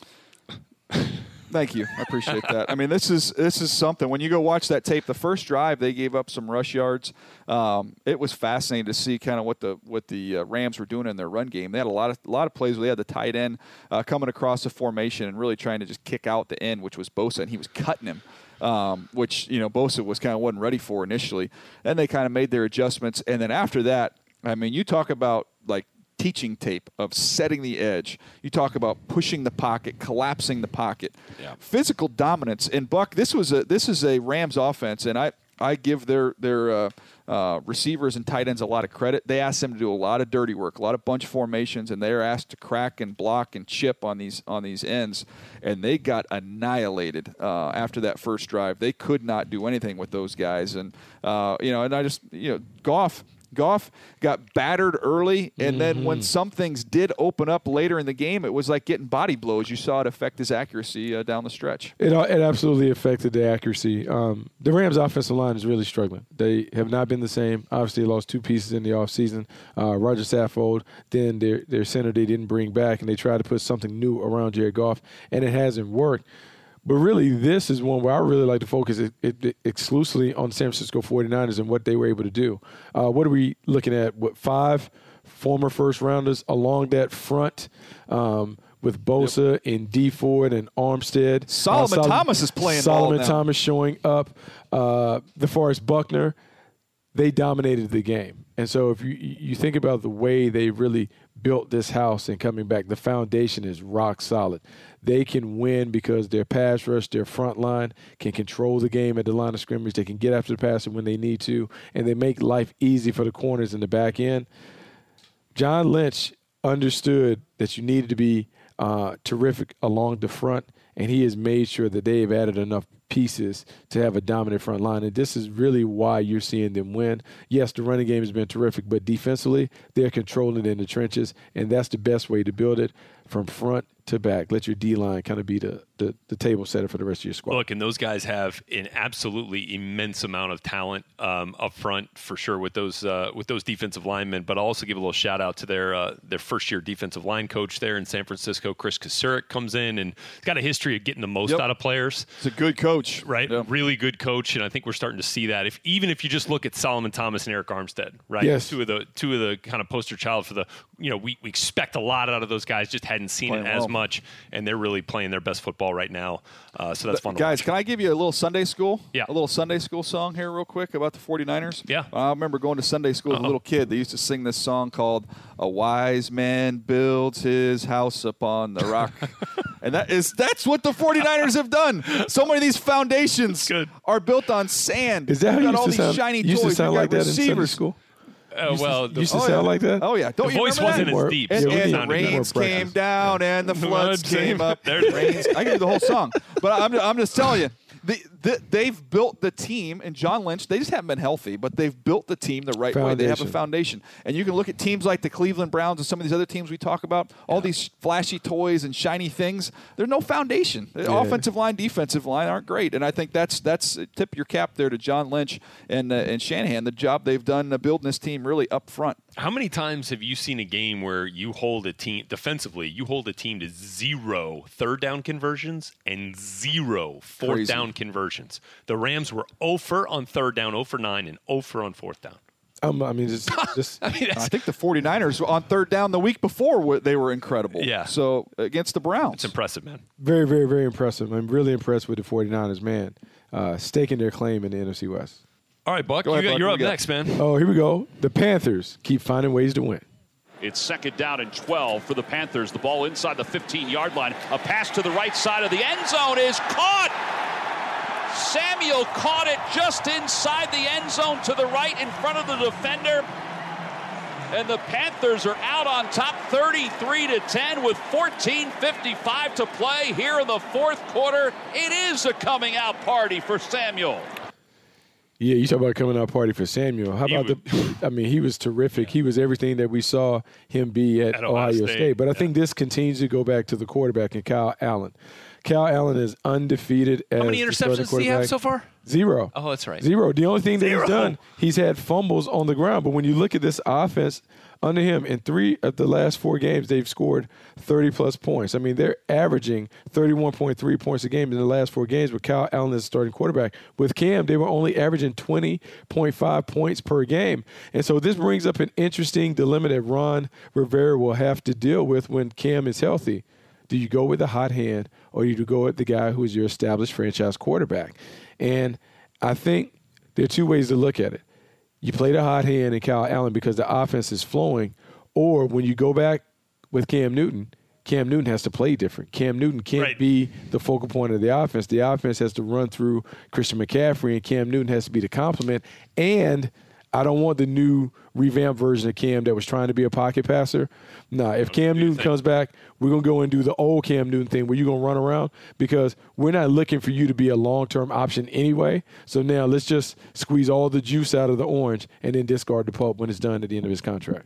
Speaker 2: Thank you. I appreciate that. I mean, this is this is something. When you go watch that tape, the first drive they gave up some rush yards. Um, it was fascinating to see kind of what the what the uh, Rams were doing in their run game. They had a lot of a lot of plays where they had the tight end uh, coming across the formation and really trying to just kick out the end, which was Bosa, and he was cutting him. Um, which you know Bosa was kind of wasn't ready for initially. Then they kind of made their adjustments, and then after that, I mean, you talk about like teaching tape of setting the edge. You talk about pushing the pocket, collapsing the pocket,
Speaker 4: yeah.
Speaker 2: physical dominance. And Buck, this was a this is a Rams offense, and I I give their their uh, uh, receivers and tight ends a lot of credit. They asked them to do a lot of dirty work, a lot of bunch formations, and they're asked to crack and block and chip on these on these ends, and they got annihilated uh, after that first drive. They could not do anything with those guys, and uh, you know, and I just you know, Goff. Goff got battered early, and mm-hmm. then when some things did open up later in the game, it was like getting body blows. You saw it affect his accuracy uh, down the stretch.
Speaker 3: It it absolutely affected the accuracy. Um, the Rams' offensive line is really struggling. They have not been the same. Obviously, they lost two pieces in the offseason. Uh, Roger Saffold, then their, their center they didn't bring back, and they tried to put something new around Jared Goff, and it hasn't worked. But really, this is one where I really like to focus it, it, it exclusively on San Francisco 49ers and what they were able to do. Uh, what are we looking at? What, five former first-rounders along that front um, with Bosa yep. and D Ford and Armstead.
Speaker 2: Solomon, uh, Solomon Thomas is playing
Speaker 3: Solomon
Speaker 2: ball now.
Speaker 3: Thomas showing up. Uh, DeForest Buckner, they dominated the game. And so if you you think about the way they really built this house and coming back, the foundation is rock solid. They can win because their pass rush, their front line can control the game at the line of scrimmage. They can get after the passer when they need to, and they make life easy for the corners in the back end. John Lynch understood that you needed to be uh, terrific along the front, and he has made sure that they've added enough pieces to have a dominant front line. And this is really why you're seeing them win. Yes, the running game has been terrific, but defensively, they're controlling it in the trenches, and that's the best way to build it from front to back. Let your D-line kind of be the, the, the table setter for the rest of your squad.
Speaker 4: Look, and those guys have an absolutely immense amount of talent um, up front for sure with those uh, with those defensive linemen. But I'll also give a little shout out to their uh, their first year defensive line coach there in San Francisco. Chris Kasurik comes in and he's got a history of getting the most
Speaker 2: yep.
Speaker 4: out of players.
Speaker 2: He's a good coach,
Speaker 4: right?
Speaker 2: Yep.
Speaker 4: Really good coach, and I think we're starting to see that. If even if you just look at Solomon Thomas and Eric Armstead, right?
Speaker 3: Yes.
Speaker 4: Two of the two of the kind of poster child for the you know we, we expect a lot out of those guys, just hadn't seen
Speaker 2: Playing
Speaker 4: it as
Speaker 2: well.
Speaker 4: much, and they're really playing their best football right now. Uh, so that's fun to
Speaker 2: Guys,
Speaker 4: watch.
Speaker 2: can I give you a little Sunday school?
Speaker 4: Yeah.
Speaker 2: A little Sunday school song here real quick about the 49ers?
Speaker 4: Yeah.
Speaker 2: I remember going to Sunday school as
Speaker 4: Uh-oh.
Speaker 2: a little kid. They used to sing this song called A Wise Man Builds His House Upon the Rock. And that is that's what the 49ers have done. So many of these foundations
Speaker 4: Good.
Speaker 2: are built on sand.
Speaker 3: Is that how
Speaker 2: You've
Speaker 3: you
Speaker 2: got all
Speaker 3: used to
Speaker 2: these
Speaker 3: sound,
Speaker 2: shiny
Speaker 3: you used
Speaker 2: toys.
Speaker 3: to sound
Speaker 2: You've
Speaker 3: like
Speaker 2: got
Speaker 3: that in Sunday
Speaker 2: receivers.
Speaker 3: school?
Speaker 4: Uh, well, the,
Speaker 3: used to
Speaker 2: Oh,
Speaker 3: sound
Speaker 2: yeah.
Speaker 3: like that?
Speaker 2: Oh, yeah. Don't
Speaker 4: the
Speaker 2: you
Speaker 4: voice
Speaker 2: remember
Speaker 4: wasn't
Speaker 2: that?
Speaker 4: as deep.
Speaker 2: And,
Speaker 4: so
Speaker 3: Yeah,
Speaker 4: it
Speaker 2: and the
Speaker 4: sounded good.
Speaker 2: rains
Speaker 3: more
Speaker 2: came
Speaker 3: practice.
Speaker 2: down and the floods
Speaker 4: floods
Speaker 2: came
Speaker 4: came.
Speaker 2: up.
Speaker 4: There it is.
Speaker 2: Rains. I can do the whole song. But I'm, I'm just telling you, the th- they've built the team, and John Lynch, they just haven't been healthy, but they've built the team the right
Speaker 3: foundation.
Speaker 2: way. They have a foundation. And you can look at teams like the Cleveland Browns and some of these other teams we talk about, all yeah. these flashy toys and shiny things. There's no foundation. The yeah. offensive line, defensive line aren't great. And I think that's that's tip your cap there to John Lynch and, uh, and Shanahan, the job they've done uh, building this team really up front.
Speaker 4: How many times have you seen a game where you hold a team, defensively, you hold a team to zero third down conversions and zero fourth
Speaker 2: Crazy.
Speaker 4: down conversions? The Rams were zero for on third down, zero for nine, and zero for on fourth down.
Speaker 3: Um, I mean, just, just
Speaker 4: I, mean,
Speaker 2: I think the 49ers on third down the week before, they were incredible.
Speaker 4: Yeah.
Speaker 2: So against the Browns.
Speaker 4: It's impressive, man.
Speaker 3: Very, very, very impressive. I'm really impressed with the 49ers, man, uh, staking their claim in the N F C West.
Speaker 4: All right, Buck,
Speaker 2: Go
Speaker 4: you
Speaker 2: ahead,
Speaker 4: got,
Speaker 2: Buck.
Speaker 4: you're
Speaker 2: What
Speaker 4: up
Speaker 2: we got?
Speaker 4: next, man.
Speaker 3: Oh, here we go. The Panthers keep finding ways to win.
Speaker 11: It's second down and twelve for the Panthers. The ball inside the fifteen-yard line. A pass to the right side of the end zone is caught. Samuel caught it just inside the end zone to the right in front of the defender. And the Panthers are out on top thirty-three to ten with fourteen fifty-five to play here in the fourth quarter. It is a coming out party for Samuel.
Speaker 3: Yeah, you talk about coming out party for Samuel. How about the – I mean, he was terrific. He was everything that we saw him be at,
Speaker 4: At
Speaker 3: Ohio,
Speaker 4: Ohio
Speaker 3: State.
Speaker 4: State.
Speaker 3: But I
Speaker 4: Yeah.
Speaker 3: think this continues to go back to the quarterback and Kyle Allen. Kyle Allen is undefeated as
Speaker 4: How many
Speaker 3: the starting
Speaker 4: interceptions do you have
Speaker 3: quarterback.
Speaker 4: so far?
Speaker 3: Zero.
Speaker 4: Oh, that's right.
Speaker 3: Zero. The only thing that
Speaker 4: Zero.
Speaker 3: he's done, he's had fumbles on the ground. But when you look at this offense under him, in three of the last four games, they've scored thirty-plus points. I mean, they're averaging thirty-one point three points a game in the last four games with Kyle Allen as starting quarterback. With Cam, they were only averaging twenty point five points per game. And so this brings up an interesting dilemma that Ron Rivera will have to deal with when Cam is healthy. Do you go with the hot hand or do you go with the guy who is your established franchise quarterback? And I think there are two ways to look at it. You play the hot hand in Kyle Allen because the offense is flowing, or when you go back with Cam Newton, Cam Newton has to play different. Cam Newton can't
Speaker 4: Right.
Speaker 3: be the focal point of the offense. The offense has to run through Christian McCaffrey, and Cam Newton has to be the complement. And I don't want the new revamped version of Cam that was trying to be a pocket passer. Nah, if Cam Newton comes back, we're going to go and do the old Cam Newton thing where you're going to run around because we're not looking for you to be a long-term option anyway. So now let's just squeeze all the juice out of the orange and then discard the pulp when it's done at the end of his contract.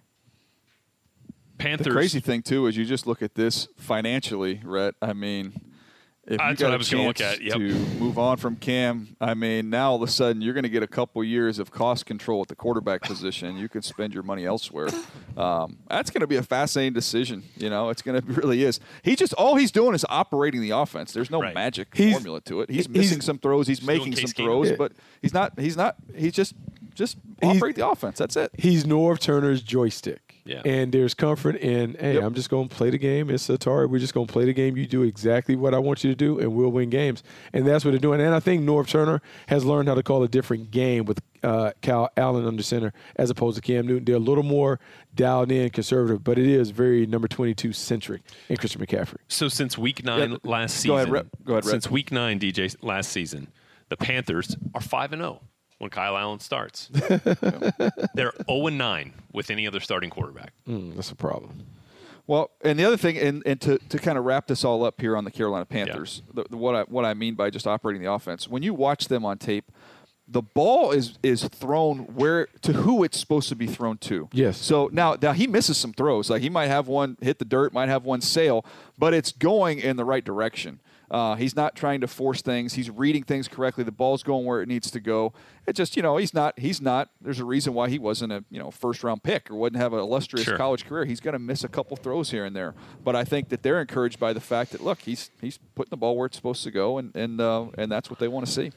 Speaker 4: Panthers.
Speaker 2: The crazy thing, too, is you just look at this financially, Rhett. I mean, if
Speaker 4: That's
Speaker 2: you
Speaker 4: what
Speaker 2: got
Speaker 4: I
Speaker 2: a
Speaker 4: was gonna look
Speaker 2: chance
Speaker 4: at, yep.
Speaker 2: to move on from Cam, I mean, now all of a sudden you're going to get a couple years of cost control at the quarterback position. You can spend your money elsewhere. Um, that's going to be a fascinating decision. You know, it's going to really is. He just all he's doing is operating the offense. There's no
Speaker 4: Right.
Speaker 2: magic
Speaker 3: He's-
Speaker 2: formula to it. He's
Speaker 3: he's-
Speaker 2: missing some throws. He's
Speaker 4: He's doing
Speaker 2: making some
Speaker 4: Case Keenum.
Speaker 2: throws,
Speaker 3: Yeah.
Speaker 2: but he's not. He's not. He's just just
Speaker 3: He's-
Speaker 2: operate the offense. That's it.
Speaker 3: He's Norv Turner's joystick.
Speaker 4: Yeah.
Speaker 3: And there's comfort in, hey,
Speaker 2: Yep.
Speaker 3: I'm just going to play the game. It's Atari. We're just going to play the game. You do exactly what I want you to do, and we'll win games. And that's what they're doing. And I think Norv Turner has learned how to call a different game with uh, Kyle Allen under center as opposed to Cam Newton. They're a little more dialed in, conservative, but it is very number twenty-two centric in Christian McCaffrey.
Speaker 4: So since week nine
Speaker 2: Yeah,
Speaker 4: last
Speaker 2: go
Speaker 4: season,
Speaker 2: ahead, Rep. Go ahead, Rep.
Speaker 4: since week nine, D J, last season, the Panthers are five and zero when Kyle Allen starts. They're zero and nine with any other starting quarterback.
Speaker 3: Mm, that's a problem.
Speaker 2: Well, and the other thing, and, and to, to kind of wrap this all up here on the Carolina Panthers, the, the, what I what I mean by just operating the offense, when you watch them on tape, the ball is is thrown where to who it's supposed to be thrown to.
Speaker 3: Yes.
Speaker 2: So now now he misses some throws. Like he might have one hit the dirt, might have one sail, but it's going in the right direction. Uh, he's not trying to force things. He's reading things correctly. The ball's going where it needs to go. It just, you know, he's not, he's not, there's a reason why he wasn't a, you know, first round pick or wouldn't have an illustrious
Speaker 4: Sure.
Speaker 2: college career. He's going to miss a couple throws here and there. But I think that they're encouraged by the fact that, look, he's he's putting the ball where it's supposed to go, and and uh, and that's what they want to see.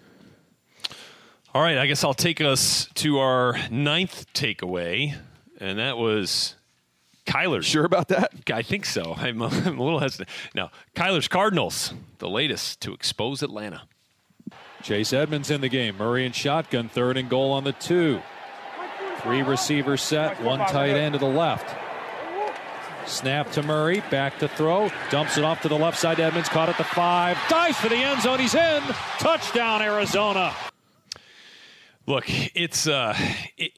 Speaker 4: All right, I guess I'll take us to our ninth takeaway, and that was Kyler's.
Speaker 2: Sure about that?
Speaker 4: I think so. I'm a, I'm a little hesitant. Now, Kyler's Cardinals, the latest to expose Atlanta.
Speaker 12: Chase Edmonds in the game. Murray in shotgun, third and goal on the two. Three receivers set, one tight end to the left. Snap to Murray, back to throw, dumps it off to the left side. Edmonds caught at the five, dives for the end zone. He's in. Touchdown, Arizona.
Speaker 4: Look, it's uh, it, I,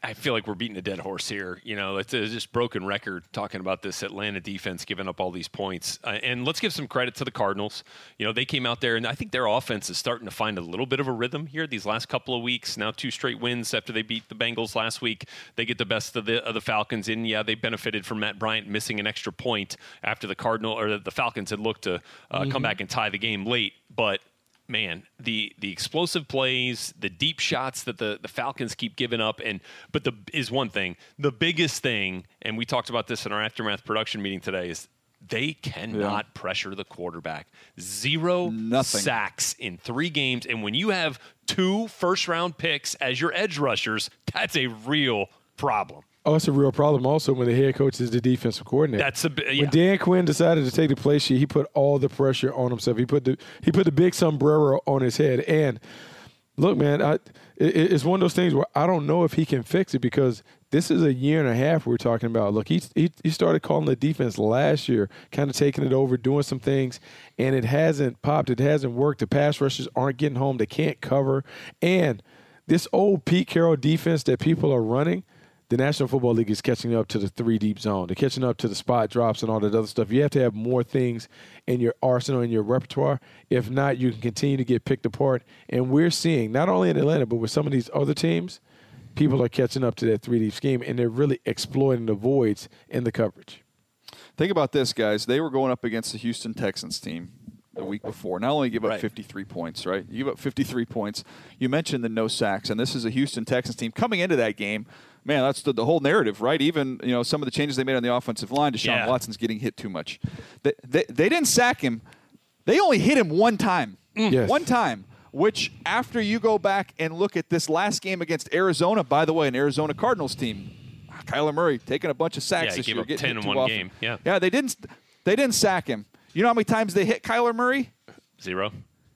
Speaker 4: I feel like we're beating a dead horse here. You know, it's, it's just broken record talking about this Atlanta defense giving up all these points. Uh, and let's give some credit to the Cardinals. You know, they came out there, and I think their offense is starting to find a little bit of a rhythm here these last couple of weeks. Now two straight wins after they beat the Bengals last week. They get the best of the of the Falcons. And, yeah, they benefited from Matt Bryant missing an extra point after the Cardinal or the Falcons had looked to uh, mm-hmm. come back and tie the game late. But man, the the explosive plays, the deep shots that the, the Falcons keep giving up, and but the is one thing. The biggest thing, and we talked about this in our Aftermath production meeting today, is they cannot yeah. pressure the quarterback. Zero
Speaker 2: Nothing.
Speaker 4: sacks in three games, and when you have two first-round picks as your edge rushers, that's a real problem.
Speaker 3: Oh, it's a real problem also when the head coach is the defensive coordinator.
Speaker 4: That's a yeah.
Speaker 3: When Dan Quinn decided to take the play sheet, he put all the pressure on himself. He put the he put the big sombrero on his head. And look, man, I, it, it's one of those things where I don't know if he can fix it because this is a year and a half we're talking about. Look, he he, he started calling the defense last year, kind of taking it over, doing some things, and it hasn't popped. It hasn't worked. The pass rushers aren't getting home. They can't cover. And this old Pete Carroll defense that people are running, the National Football League is catching up to the three-deep zone. They're catching up to the spot drops and all that other stuff. You have to have more things in your arsenal, in your repertoire. If not, you can continue to get picked apart. And we're seeing, not only in Atlanta, but with some of these other teams, people are catching up to that three-deep scheme, and they're really exploiting the voids in the coverage.
Speaker 2: Think about this, guys. They were going up against the Houston Texans team the week before. Not only give up right. fifty-three points, right? You give up fifty-three points. You mentioned the no sacks, and this is a Houston Texans team coming into that game. Man, that's the, the whole narrative, right? Even, you know, some of the changes they made on the offensive line, Deshaun
Speaker 4: yeah.
Speaker 2: Watson's getting hit too much. They, they, they didn't sack him. They only hit him one time.
Speaker 3: Mm. Yes.
Speaker 2: One time, which after you go back and look at this last game against Arizona, by the way, an Arizona Cardinals team, Kyler Murray taking a bunch of sacks
Speaker 4: yeah,
Speaker 2: this
Speaker 4: year.
Speaker 2: Yeah, he gave
Speaker 4: up ten in one
Speaker 2: often.
Speaker 4: game. Yeah.
Speaker 2: Yeah, they didn't, they didn't sack him. You know how many times they hit Kyler Murray?
Speaker 4: Zero.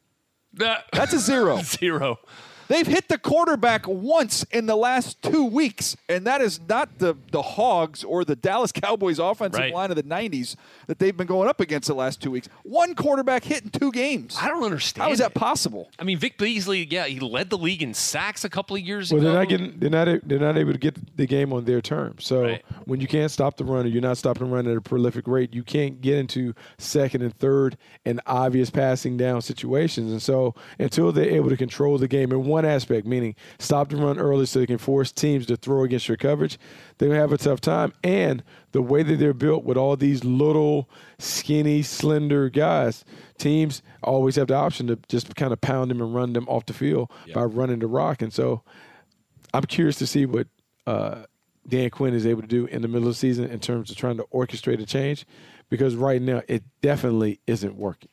Speaker 2: That's a zero.
Speaker 4: Zero.
Speaker 2: They've hit the quarterback once in the last two weeks, and that is not the, the Hogs or the Dallas Cowboys offensive
Speaker 4: right.
Speaker 2: line of the nineties that they've been going up against the last two weeks. One quarterback hit in two games.
Speaker 4: I don't understand.
Speaker 2: How is that
Speaker 4: it.
Speaker 2: possible?
Speaker 4: I mean, Vic Beasley, yeah, he led the league in sacks a couple of years
Speaker 3: well,
Speaker 4: ago.
Speaker 3: Well, they're not getting, they're not, they're not able to get the game on their terms. So
Speaker 4: right.
Speaker 3: when you can't stop the run, or you're not stopping the run at a prolific rate, you can't get into second and third and obvious passing down situations. And so until they're able to control the game in one aspect, meaning stop the run early so they can force teams to throw against your coverage, they're going to have a tough time. And the way that they're built with all these little, skinny, slender guys, teams always have the option to just kind of pound them and run them off the field yep. by running the rock. And so I'm curious to see what uh, Dan Quinn is able to do in the middle of the season in terms of trying to orchestrate a change, because right now it definitely isn't working.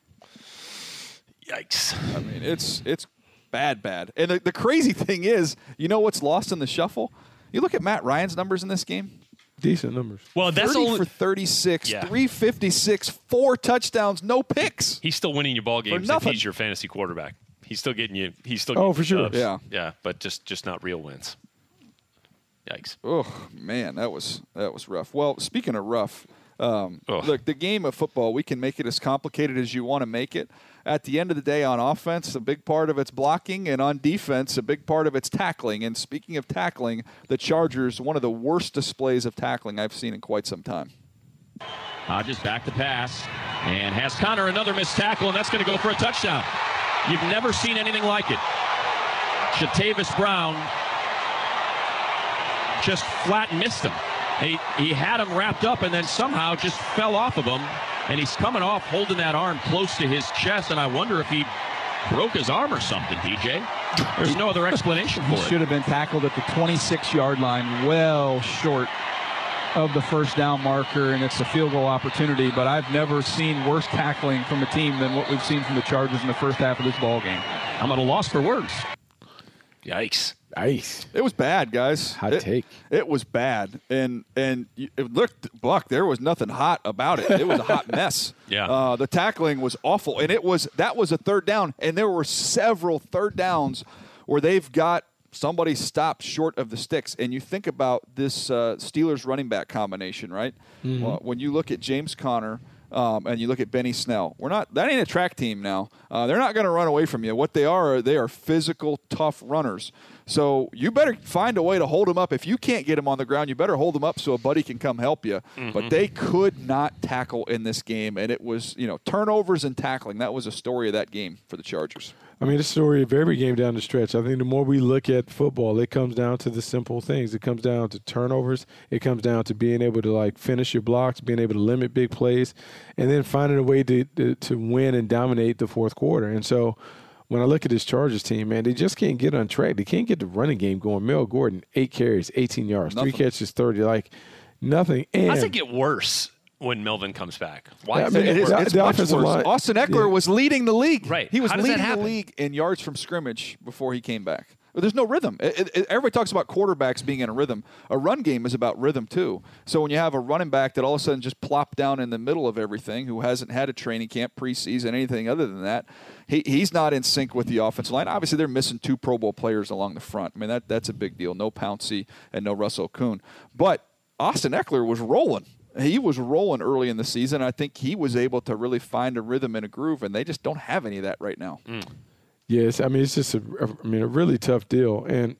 Speaker 4: Yikes.
Speaker 2: I mean, it's it's bad, bad. And the, the crazy thing is, you know what's lost in the shuffle? You look at Matt Ryan's numbers in this game.
Speaker 3: Decent numbers.
Speaker 4: Well, that's
Speaker 2: thirty
Speaker 4: only
Speaker 2: for thirty-six,
Speaker 4: yeah.
Speaker 2: three fifty-six, four touchdowns, no picks.
Speaker 4: He's still winning your ball games if he's your fantasy quarterback. He's still getting you. He's still.
Speaker 3: Oh,
Speaker 4: getting
Speaker 3: for sure.
Speaker 4: Subs.
Speaker 2: Yeah,
Speaker 4: yeah, but just just not real wins. Yikes.
Speaker 2: Oh man, that was that was rough. Well, speaking of rough, um, look, the game of football, we can make it as complicated as you want to make it. At the end of the day, on offense, a big part of it's blocking, and on defense, a big part of it's tackling. And speaking of tackling, the Chargers, one of the worst displays of tackling I've seen in quite some time.
Speaker 13: Hodges back to pass, and has Connor another missed tackle, and that's going to go for a touchdown. You've never seen anything like it. Shatavis Brown just flat missed him. He, he had him wrapped up and then somehow just fell off of him. And he's coming off holding that arm close to his chest, and I wonder if he broke his arm or something, D J. There's no other explanation for
Speaker 14: he
Speaker 13: it.
Speaker 14: He should have been tackled at the twenty-six-yard line, well short of the first down marker, and it's a field goal opportunity. But I've never seen worse tackling from a team than what we've seen from the Chargers in the first half of this ball game.
Speaker 13: I'm at a loss for words.
Speaker 4: Yikes.
Speaker 3: Nice.
Speaker 2: It was bad, guys.
Speaker 3: Hot
Speaker 2: it,
Speaker 3: take.
Speaker 2: It was bad. And and it looked, Buck, there was nothing hot about it. It was a hot mess.
Speaker 4: Yeah.
Speaker 2: Uh, the tackling was awful. And it was that was a third down. And there were several third downs where they've got somebody stopped short of the sticks. And you think about this uh, Steelers running back combination, right?
Speaker 3: Mm-hmm.
Speaker 2: Well, when you look at James Conner, Um, and you look at Benny Snell. We're not that ain't a track team now. Uh, they're not going to run away from you. What they are, they are physical, tough runners. So you better find a way to hold them up. If you can't get them on the ground, you better hold them up so a buddy can come help you. Mm-hmm. But they could not tackle in this game, and it was, you know, turnovers and tackling. That was a story of that game for the Chargers.
Speaker 3: I mean, the story of every game down the stretch. I think the more we look at football, it comes down to the simple things. It comes down to turnovers. It comes down to being able to, like, finish your blocks, being able to limit big plays, and then finding a way to, to, to win and dominate the fourth quarter. And so when I look at this Chargers team, man, they just can't get on track. They can't get the running game going. Mel Gordon, eight carries, eighteen yards,
Speaker 2: nothing.
Speaker 3: three catches, thirty, like nothing. And
Speaker 4: how does it get worse when Melvin comes back? Why
Speaker 3: yeah,
Speaker 4: is
Speaker 3: I mean,
Speaker 4: it
Speaker 3: it's,
Speaker 4: worse?
Speaker 3: it's the
Speaker 2: much
Speaker 3: offensive
Speaker 2: worse.
Speaker 3: line.
Speaker 2: Austin Eckler
Speaker 3: yeah.
Speaker 2: was leading the league.
Speaker 4: Right.
Speaker 2: He was
Speaker 4: How does that
Speaker 2: leading the
Speaker 4: happen?
Speaker 2: league in yards from scrimmage before he came back. There's no rhythm. It, it, everybody talks about quarterbacks being in a rhythm. A run game is about rhythm, too. So when you have a running back that all of a sudden just plopped down in the middle of everything, who hasn't had a training camp, preseason, anything other than that, he, he's not in sync with the offensive line. Obviously, they're missing two Pro Bowl players along the front. I mean, that that's a big deal. No Pouncey and no Russell Kuhn. But Austin Eckler was rolling. He was rolling early in the season. I think he was able to really find a rhythm and a groove, and they just don't have any of that right now.
Speaker 4: Mm.
Speaker 3: Yes, I mean, it's just a, I mean, a really tough deal. And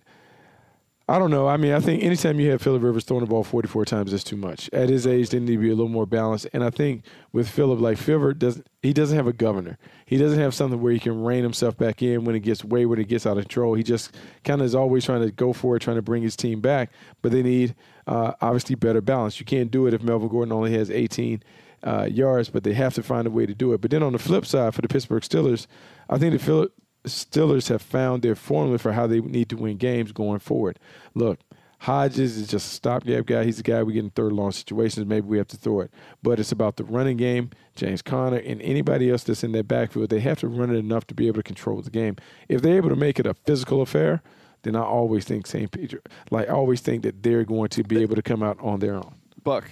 Speaker 3: I don't know. I mean, I think anytime you have Phillip Rivers throwing the ball forty-four times, that's too much. At his age, they need to be a little more balanced. And I think with Phillip, like Phillip, doesn't he doesn't have a governor. He doesn't have something where he can rein himself back in when it gets wayward, it gets out of control. He just kind of is always trying to go for it, trying to bring his team back. But they need, uh, obviously, better balance. You can't do it if Melvin Gordon only has eighteen uh, yards, but they have to find a way to do it. But then on the flip side, for the Pittsburgh Steelers, I think the Phillip Steelers have found their formula for how they need to win games going forward. Look, Hodges is just a stopgap guy. He's the guy we get in third long situations. Maybe we have to throw it. But it's about the running game. James Conner and anybody else that's in that backfield, they have to run it enough to be able to control the game. If they're able to make it a physical affair, then I always think Saint Peter, like I always think that they're going to be able to come out on their own.
Speaker 2: Buck,